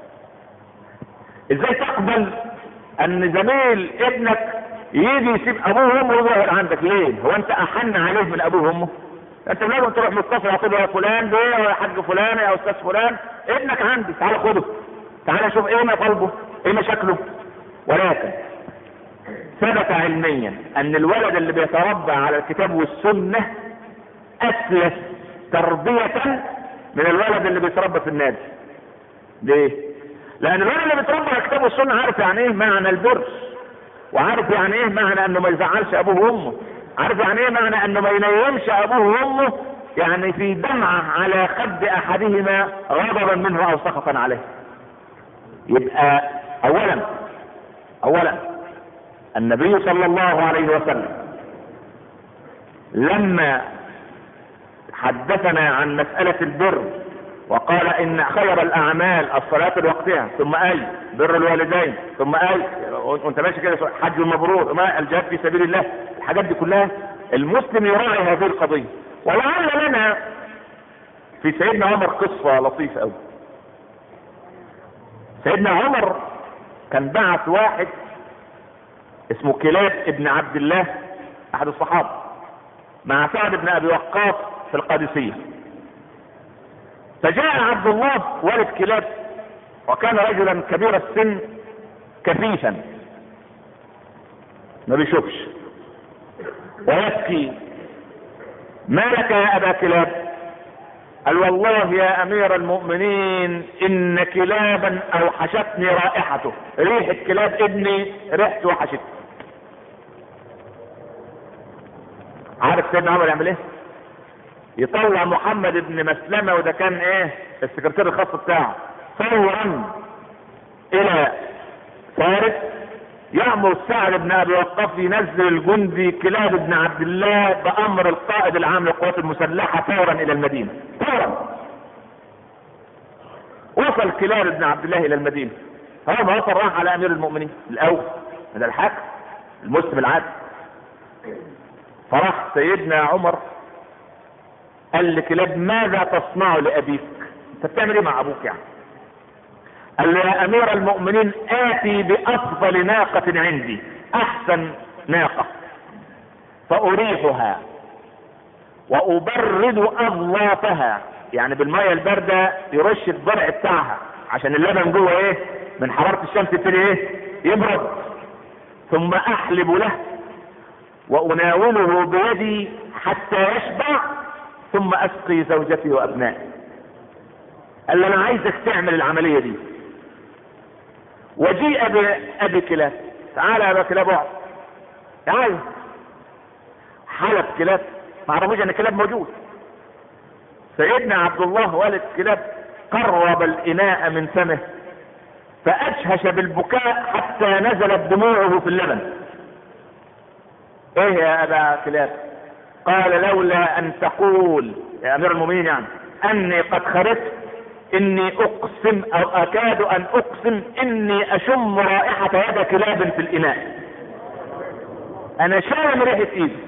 ازاي تقبل ان زميل ابنك يجي يسيب ابوه وامه ويظهر عندك؟ ليه؟ هو انت احن عليه من ابوه وامه؟ انت لازم تروح متصل على طول يا فلان ده يا حاج فلان يا استاذ فلان ابنك عندي تعال خده، تعال شوف ايه مطالبه ايه مشاكله. ولكن ثبت علميا ان الولد اللي بيتربى على الكتاب والسنة اسلس تربية من الولد اللي بيتربى في النادي. ليه؟ لان الولد اللي بيتربى على الكتاب والسنة عارف يعني ايه معنى البر، وعارف يعني ايه معنى انه ما يزعلش ابوه وامه، عارف يعني ايه معنى انه ما ينيمش ابوه وامه، يعني في دمعة على خد احدهما غضبا منه او سخطا عليه. يبقى اولا اولا النبي صلى الله عليه وسلم لما حدثنا عن مسألة البر وقال ان خير الاعمال الصلاة لوقتها، ثم اي بر الوالدين، ثم اي وانت ماشي كده حج مبرور، ما الجهاد في سبيل الله، الحاجات دي كلها المسلم يراعي هذه القضية. ولعل لنا في سيدنا عمر قصة لطيفة قوي. سيدنا عمر كان بعث واحد اسمه كلاب ابن عبد الله احد الصحابة مع سعد بن ابي وقاص في القادسية. فجاء عبد الله والد كلاب وكان رجلا كبير السن كفيفا ما بيشوفش ويبكي. ما لك يا ابا كلاب؟ قال والله يا امير المؤمنين ان كلابا اوحشتني رائحته، ريحة كلاب ابني ريحته وحشتني. عارف سيدنا عمر يعمل ايه؟ يطلع محمد بن مسلمة وده كان ايه السكرتير الخاص بتاعه فورا الى فارس، يأمر سعد بن ابي وقاص ينزل الجندي كلاب بن عبد الله بامر القائد العام للقوات المسلحة فورا الى المدينة. فورا وصل كلاب بن عبد الله الى المدينة. هو ما وصل راح على امير المؤمنين الاول من الحاكم المسلم العادل. فراح سيدنا عمر قال لكلاب ماذا تصنع لابيك؟ انت بتعمل ايه مع ابوك يعني؟ قال له يا امير المؤمنين اتي بافضل ناقة عندي، احسن ناقة، فاريحها وابرد اضلافها، يعني بالمية الباردة يرش الضرع بتاعها عشان اللبن جوه ايه من حرارة الشمس يبتدي ايه يبرد، ثم احلب له واناوله بيدي حتى يشبع، ثم اسقي زوجتي وابنائي. قال له انا عايزك تعمل العملية دي. وجيء بأبي كلاب، تعالى يا ابا كلاب اقعد، تعالى. حلب كلاب، ما عرفوش ان كلاب موجود. سيدنا عبد الله والد كلاب قرب الاناء من فمه فاجهش بالبكاء حتى نزلت دموعه في اللبن. ايه يا ابا كلاب؟ قال لولا ان تقول يا امير المؤمنين يعني اني قد خرجت اني اقسم او اكاد ان اقسم اني اشم رائحة يد كلاب في الاناء. انا شامم ريحة ايدي.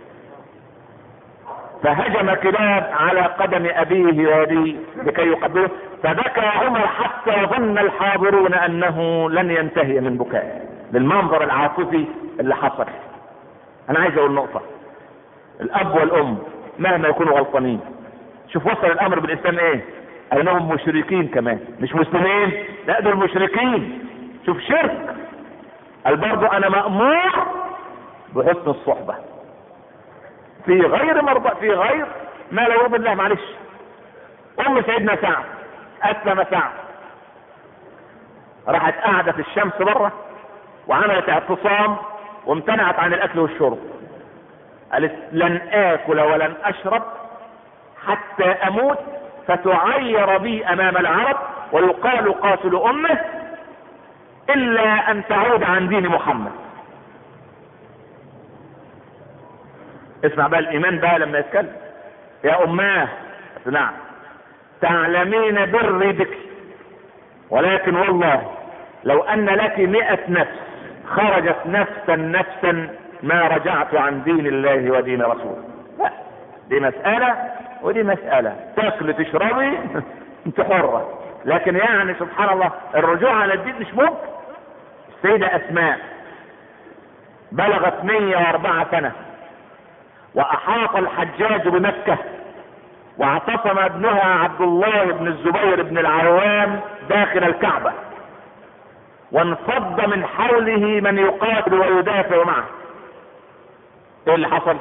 فهجم كلاب على قدم ابيه وابيه لكي يقبله، فبكى عمر حتى ظن الحاضرون انه لن ينتهي من بكائه بالمنظر العاطفي اللي حصل. انا عايز اقول نقطة، الاب والام مهما يكونوا غلطانين، شوف وصل الامر بالاسلام ايه، انهم مشركين كمان، مش مسلمين، لا دول مشركين. شوف شرك. قال برضو انا مأمور بحسن الصحبة في غير مرضى، في غير ما لا يرضي الله. معلش، ام سيدنا سعد اسلم سعد، راحت قاعدة في الشمس بره وعملت اعتصام وامتنعت عن الاكل والشرب. قالت لن اكل ولن اشرب حتى اموت فتعير بي امام العرب ويقال قاتل امه الا ان تعود عن دين محمد. اسمع بقى الايمان بقى لما يتكلم. يا اماه، نعم، تعلمين بري بك، ولكن والله لو ان لك مئة نفس خرجت نفسا نفسا ما رجعت عن دين الله ودين رسوله. لا، دي مسألة ودي مسألة، تاكل تشربي انت حرة، لكن يعني سبحان الله الرجوع على الدين مش ممكن. السيدة اسماء بلغت مية واربعة سنة واحاط الحجاج بمكة واعتصم ابنها عبد الله بن الزبير بن العوام داخل الكعبة وانفض من حوله من يقاتل ويدافع معه. ايه اللي حصل؟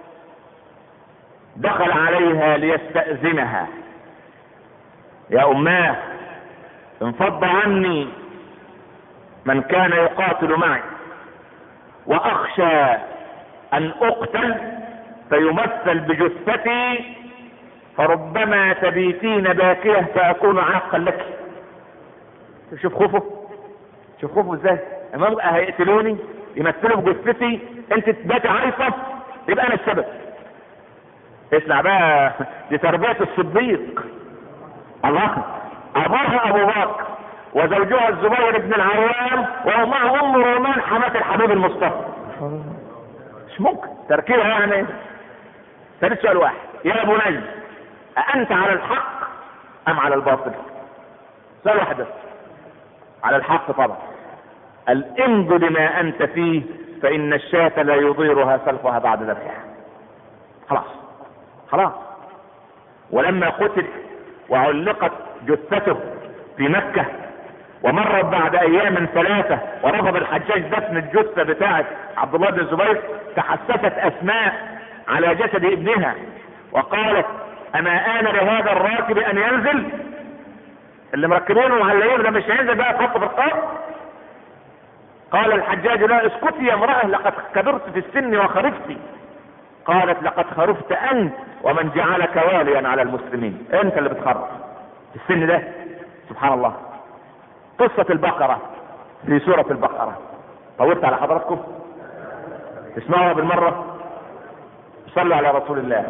دخل عليها ليستأذنها. يا اماه انفض عني من كان يقاتل معي واخشى ان اقتل فيمثل بجثتي فربما تبيتين باكية فاكون عاقا لك. شوف خوفه، شوف خوفه ازاي. امام هيقتلوني يمثلوا بجثتي، انت تباتي عايصة يبقى انا السبب. اسمع بقى، دي تربية الصديق. الله، ابوها ابو بكر وزوجها الزبير بن العوام وامها ام رومان حماة الحبيب المصطفى. مش ممكن تركيبها يعني. ثالث سؤال واحد، يا بني أأنت على الحق أم على الباطل؟ سؤال واحد بس. على الحق طبعا. الامض لما أنت فيه فإن الشاة لا يضيرها سلفها بعد ذبحها. خلاص خلاص. ولما قتل وعلقت جثته في مكة ومرت بعد ايام ثلاثة ورفض الحجاج دفن الجثة بتاعة عبد الله بن الزبير، تحسست اسماء على جسد ابنها وقالت اما آن لهذا الراكب ان ينزل؟ اللي مركبينه ومعلقينه ده مش هينزل بقى يتحط في القبر؟ قال الحجاج لا اسكتي يا امرأة لقد كبرت في السن وخرفت. قالت لقد خرفت انت ومن جعلك واليا على المسلمين، انت اللي بتخرف في السن ده. سبحان الله. قصة البقرة في سورة البقرة طولت على حضراتكم، اسمعوها بالمرة، صلوا على رسول الله.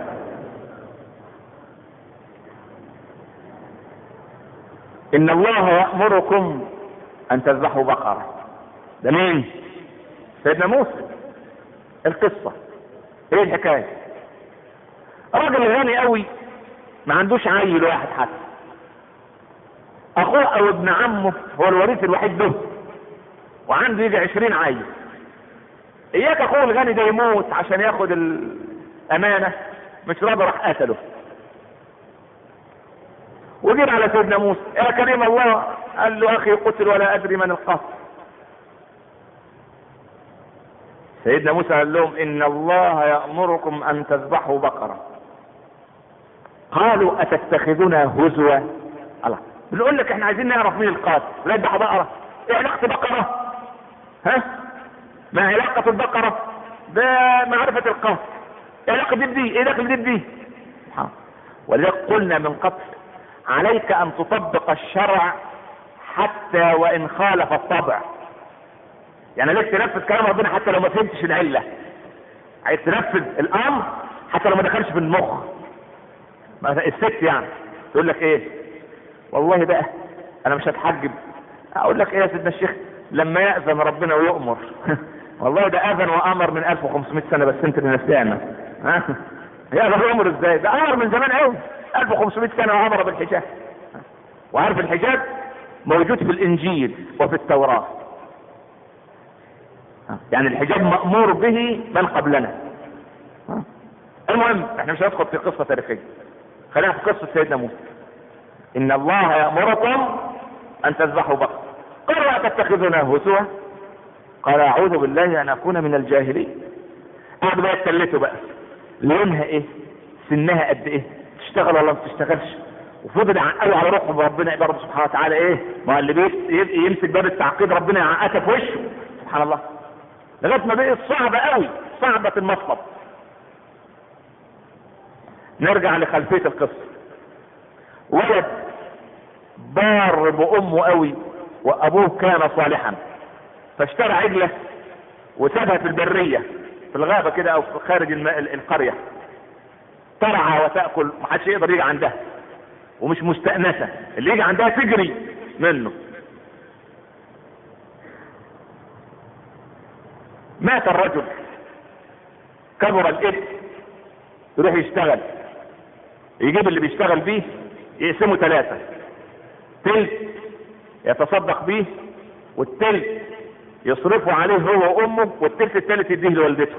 ان الله يأمركم ان تذبحوا بقرة. ده مين؟ سيدنا موسى. القصة ايه الحكاية؟ راجل غني قوي ما عندوش عيل واحد حتى، اخوه او ابن عمه هو الوريث الوحيد له وعنده يجي عشرين عيل، اياك اخوه الغني ده يموت عشان ياخد الامانة، مش راضي راح قتله. وجيب على سيدنا موسى: يا كريم الله. قال له: اخي قتل ولا ادري من القاتل. سيدنا موسى قال لهم: ان الله يأمركم ان تذبحوا بقرة. قالوا: اتتخذنا هزوا؟ الله، بنقول لك احنا عايزين نعرف مين القاتل، لا يذبحوا بقرة؟ ايه علاقة بقرة؟ ها؟ ما علاقة البقرة بمعرفة القاتل؟ ايه علاقة دي بدي؟ ايه دخل دي بدي؟ ولذلك قلنا من قبل: عليك ان تطبق الشرع حتى وان خالف الطبع. يعني ليك تنفذ كلام ربنا حتى لو ما فهمتش العلة، عايز تنفذ الامر حتى لو ما دخلش في المخ. الست يعني تقول لك: ايه والله بقى انا مش هتحجب. اقول لك: ايه يا سيدنا الشيخ، لما يأذن ربنا ويؤمر. والله ده اذن وامر من ألف وخمسمائة سنة، بس انت اللي نسينا. ها؟ يأذن ويؤمر ازاي؟ ده امر من زمان قوي، ألف وخمسمائة سنة وامر بالحجاب. وعارف الحجاب موجود في الانجيل وفي التوراة، يعني الحجاب مأمور به من قبلنا. المهم احنا مش هندخل في قصة تاريخية، خلينا في قصة سيدنا موسى. ان الله يأمركم ان تذبحوا بقرة. قالوا: أتتخذنا هزوا؟ قال: اعوذ بالله ان اكون من الجاهلين. قعدوا بقى يتكلموا بقى: لونها ايه؟ سنها قد ايه؟ تشتغل ولا ما تشتغلش؟ وفضل يعقلوا على روحهم. ربنا يبارك سبحانه وتعالى ايه؟ ما اللي بيبقى يمسك باب التعقيد ربنا يعقدها في وشه سبحان الله، لغايه ما بقت صعبه قوي، صعبه المطلب. نرجع لخلفيه القصه. ولد بار بامه قوي وابوه كان صالحا، فاشترى عجله وسابها في البريه في الغابه كده او في خارج القريه، ترعى وتاكل، ما حدش يقدر يجي عندها، ومش مستأنسة، اللي يجي عندها تجري منه. مات الرجل، كبر الابن، يروح يشتغل، يجيب اللي بيشتغل بيه يقسمه ثلاثة، تلت يتصدق بيه، والتلت يصرفه عليه هو وامه، والتلت الثالث يديه لوالدته.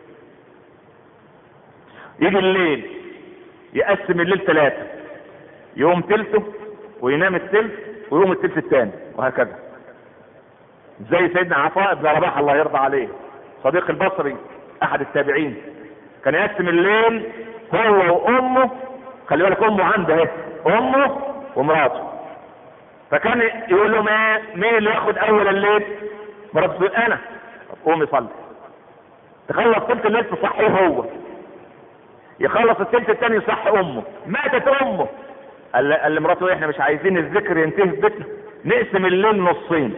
يجي الليل يقسم الليل ثلاثة، يوم تلته وينام التلت ويوم التلت الثاني، وهكذا. زي سيدنا عطاء بن رباح الله يرضى عليه، صديق البصري احد التابعين، كان يقسم الليل هو وامه. خلي بالك امه عنده اهي، امه ومراته. فكان يقول لهم: ايه مين اللي ياخد اول الليل؟ مراته: انا. قوم يصلي. تخلص تلت الليل تصحيه هو، يخلص التلت الثاني يصحي امه. ماتت امه، قال لمراته: احنا مش عايزين الذكر ينتهي في بيتنا، نقسم الليل نصين.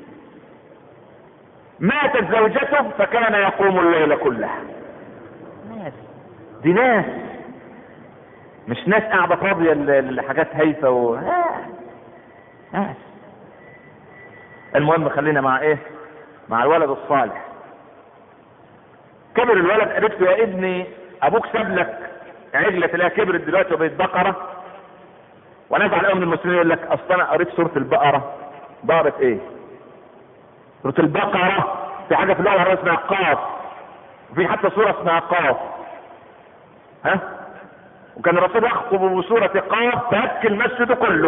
ماتت زوجته فكان يقوم الليل كله. ناس دي ناس، مش ناس قاعده فاضيه لحاجات هايفه و... ناس. المهم خلينا مع ايه؟ مع الولد الصالح. كبر الولد، قالت له: يا ابني ابوك ساب لك عجله تلاقيها كبرت دلوقتي وبقت بقره. ونزعل قوي من المسلمين يقول لك: اصل انا قريت سوره البقره. بقره ايه؟ سوره البقره في حاجه في اللغه العربيه اسمها قاف، وفي حتى سوره اسمها قاف. ها؟ وكان الرسول يخطب بسوره قاف فيبكي المسجد كله.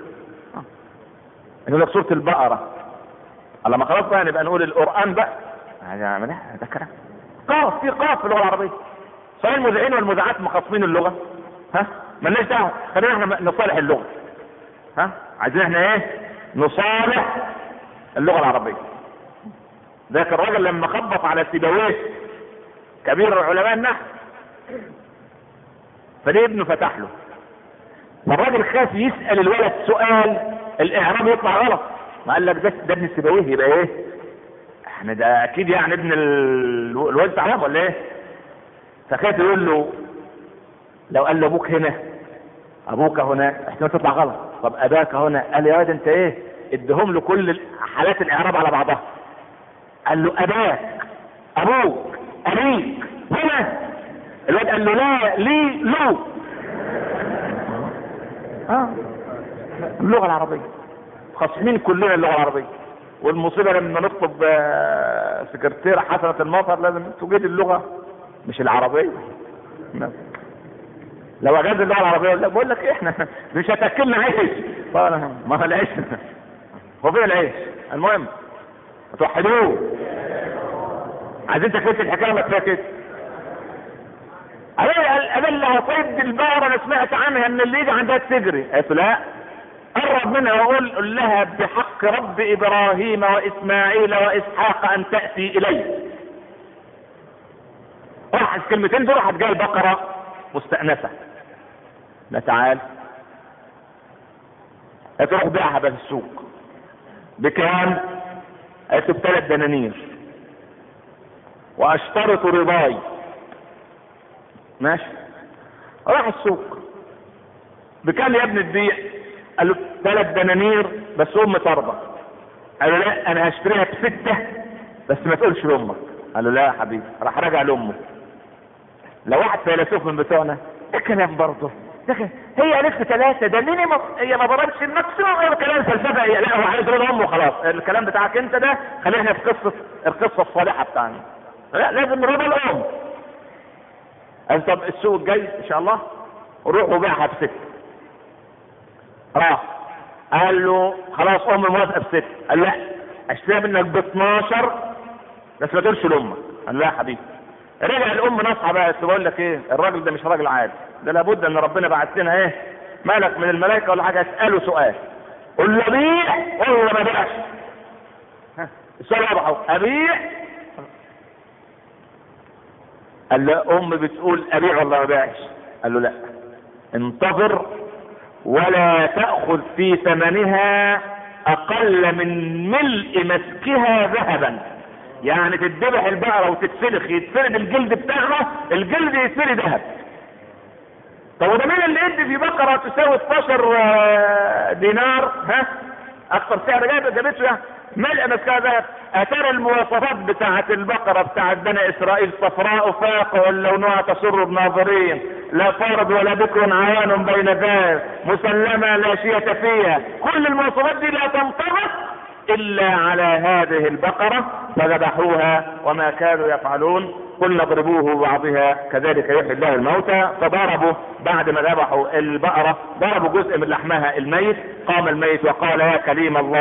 يقول لك سوره البقره. لما خلاص بقى نبقى نقول القران بقى. هنعمل ايه؟ ده كلام قاف، في قاف في اللغه العربيه. صحيح المذيعين والمذيعات مخاصمين اللغه، ها؟ مالناش دعوه، خلينا احنا نصالح اللغه. ها؟ عايزين احنا ايه؟ نصالح اللغه العربيه. ذاك الراجل لما خبط على سيبويه كبير علماء النحو، فليه ابنه فتح له، فالراجل خاف يسال الولد سؤال الاعراب يطلع غلط. ما قال لك: ده ده ابن سيبويه، يبقى ايه؟ احنا ده اكيد يعني ابن الوالد تعلم ولا ايه؟ فخاف يقول له، لو قال له ابوك هنا ابوك هنا احتمال تطلع غلط. طب اباك هنا، قال: يا واد انت ايه؟ ادهم له كل حالات الاعراب على بعضها. قال له: اباك، ابوك، ابيك هنا. الواد قال له: لا، لي، لو. اه اللغه العربيه خاصمين كلنا اللغه العربيه. والمصيبه لما نطلب سكرتيره حسنه المطر لازم تجيد اللغه مش العربيه. لو اجاز اللغه العربيه بقول لك احنا مش هتاكلنا عيش. ما هو العيش هو فين العيش؟ المهم توحدوه. عايزين تكفيت الحكايه ولا كفايه؟ انا اللي هصيد البقره انا سمعت عنها ان اللي يجي عندها تجري. قالت لا قرب منها واقول قل لها بحق رب ابراهيم واسماعيل واسحاق ان تاتي الي. راح الكلمتين دول راحت جايه البقره مستانسه. لا تعال هتروح بيعها بقى في السوق. بكام؟ قالت بثلاث دنانير واشترط رضاي. ماشي. راح السوق. بكام يا ابن تبيع؟ قال له ثلاث دنانير بس ام تربه. قال له لا انا هشتريها بسته بس ما تقولش لامك. قال له لا يا حبيبي. راح رجع لامه. لو واحد فيلسوف من بتوعنا ايه الكلام برضه؟ هي لسه ثلاثه ده مين ما... هي ما ضربش الماكسيموم. ايه كلام فلسفه؟ لا هو عايز رضا امه خلاص. الكلام بتاعك انت ده خلينا في قصه القصه الصالحه بتاعنا. لا لازم رضا الام. قال طب السوق الجاي ان شاء الله روح وبيعها بست. راح قال له خلاص ام موافقه بست. قال لا اشتريها منك ب اتناشر بس ما تقولش لامك. قال لا يا حبيبي. رجع الام نصحى بقى تقول لك ايه الراجل ده مش راجل عادي. ده لابد ان ربنا بعت لنا ايه ملك من الملائكه ولا حاجه اساله سؤال. قول له ابيع ولا ما بيعش؟ السؤال واضح اهو. ابيع؟ قال له ام بتقول ابيع ولا ما بيعش؟ قال له لا انتظر ولا تاخذ في ثمنها اقل من ملء مسكها ذهبا. يعني تتذبح البقره وتتسلخ يتفرد الجلد بتاعها الجلد يتفرد ذهب. طب وده مين اللي يدي في بقره تساوي اتناشر دينار ها اكثر سعر جايبه جابته يعني ملء مسكها ذهب؟ اترى المواصفات بتاعه البقره بتاعه بني اسرائيل صفراء فاقع لونها تسر الناظرين لا فارض ولا بكر عيان بين ذات مسلمه لا شية فيها. كل المواصفات دي لا تنطبق الا على هذه البقره فذبحوها وما كانوا يفعلون. قلنا اضربوه بعضها كذلك يحيي الله الموتى. فضربوا بعد ما ذبحوا البقره ضربوا جزء من لحمها الميت. قام الميت وقال يا كليم الله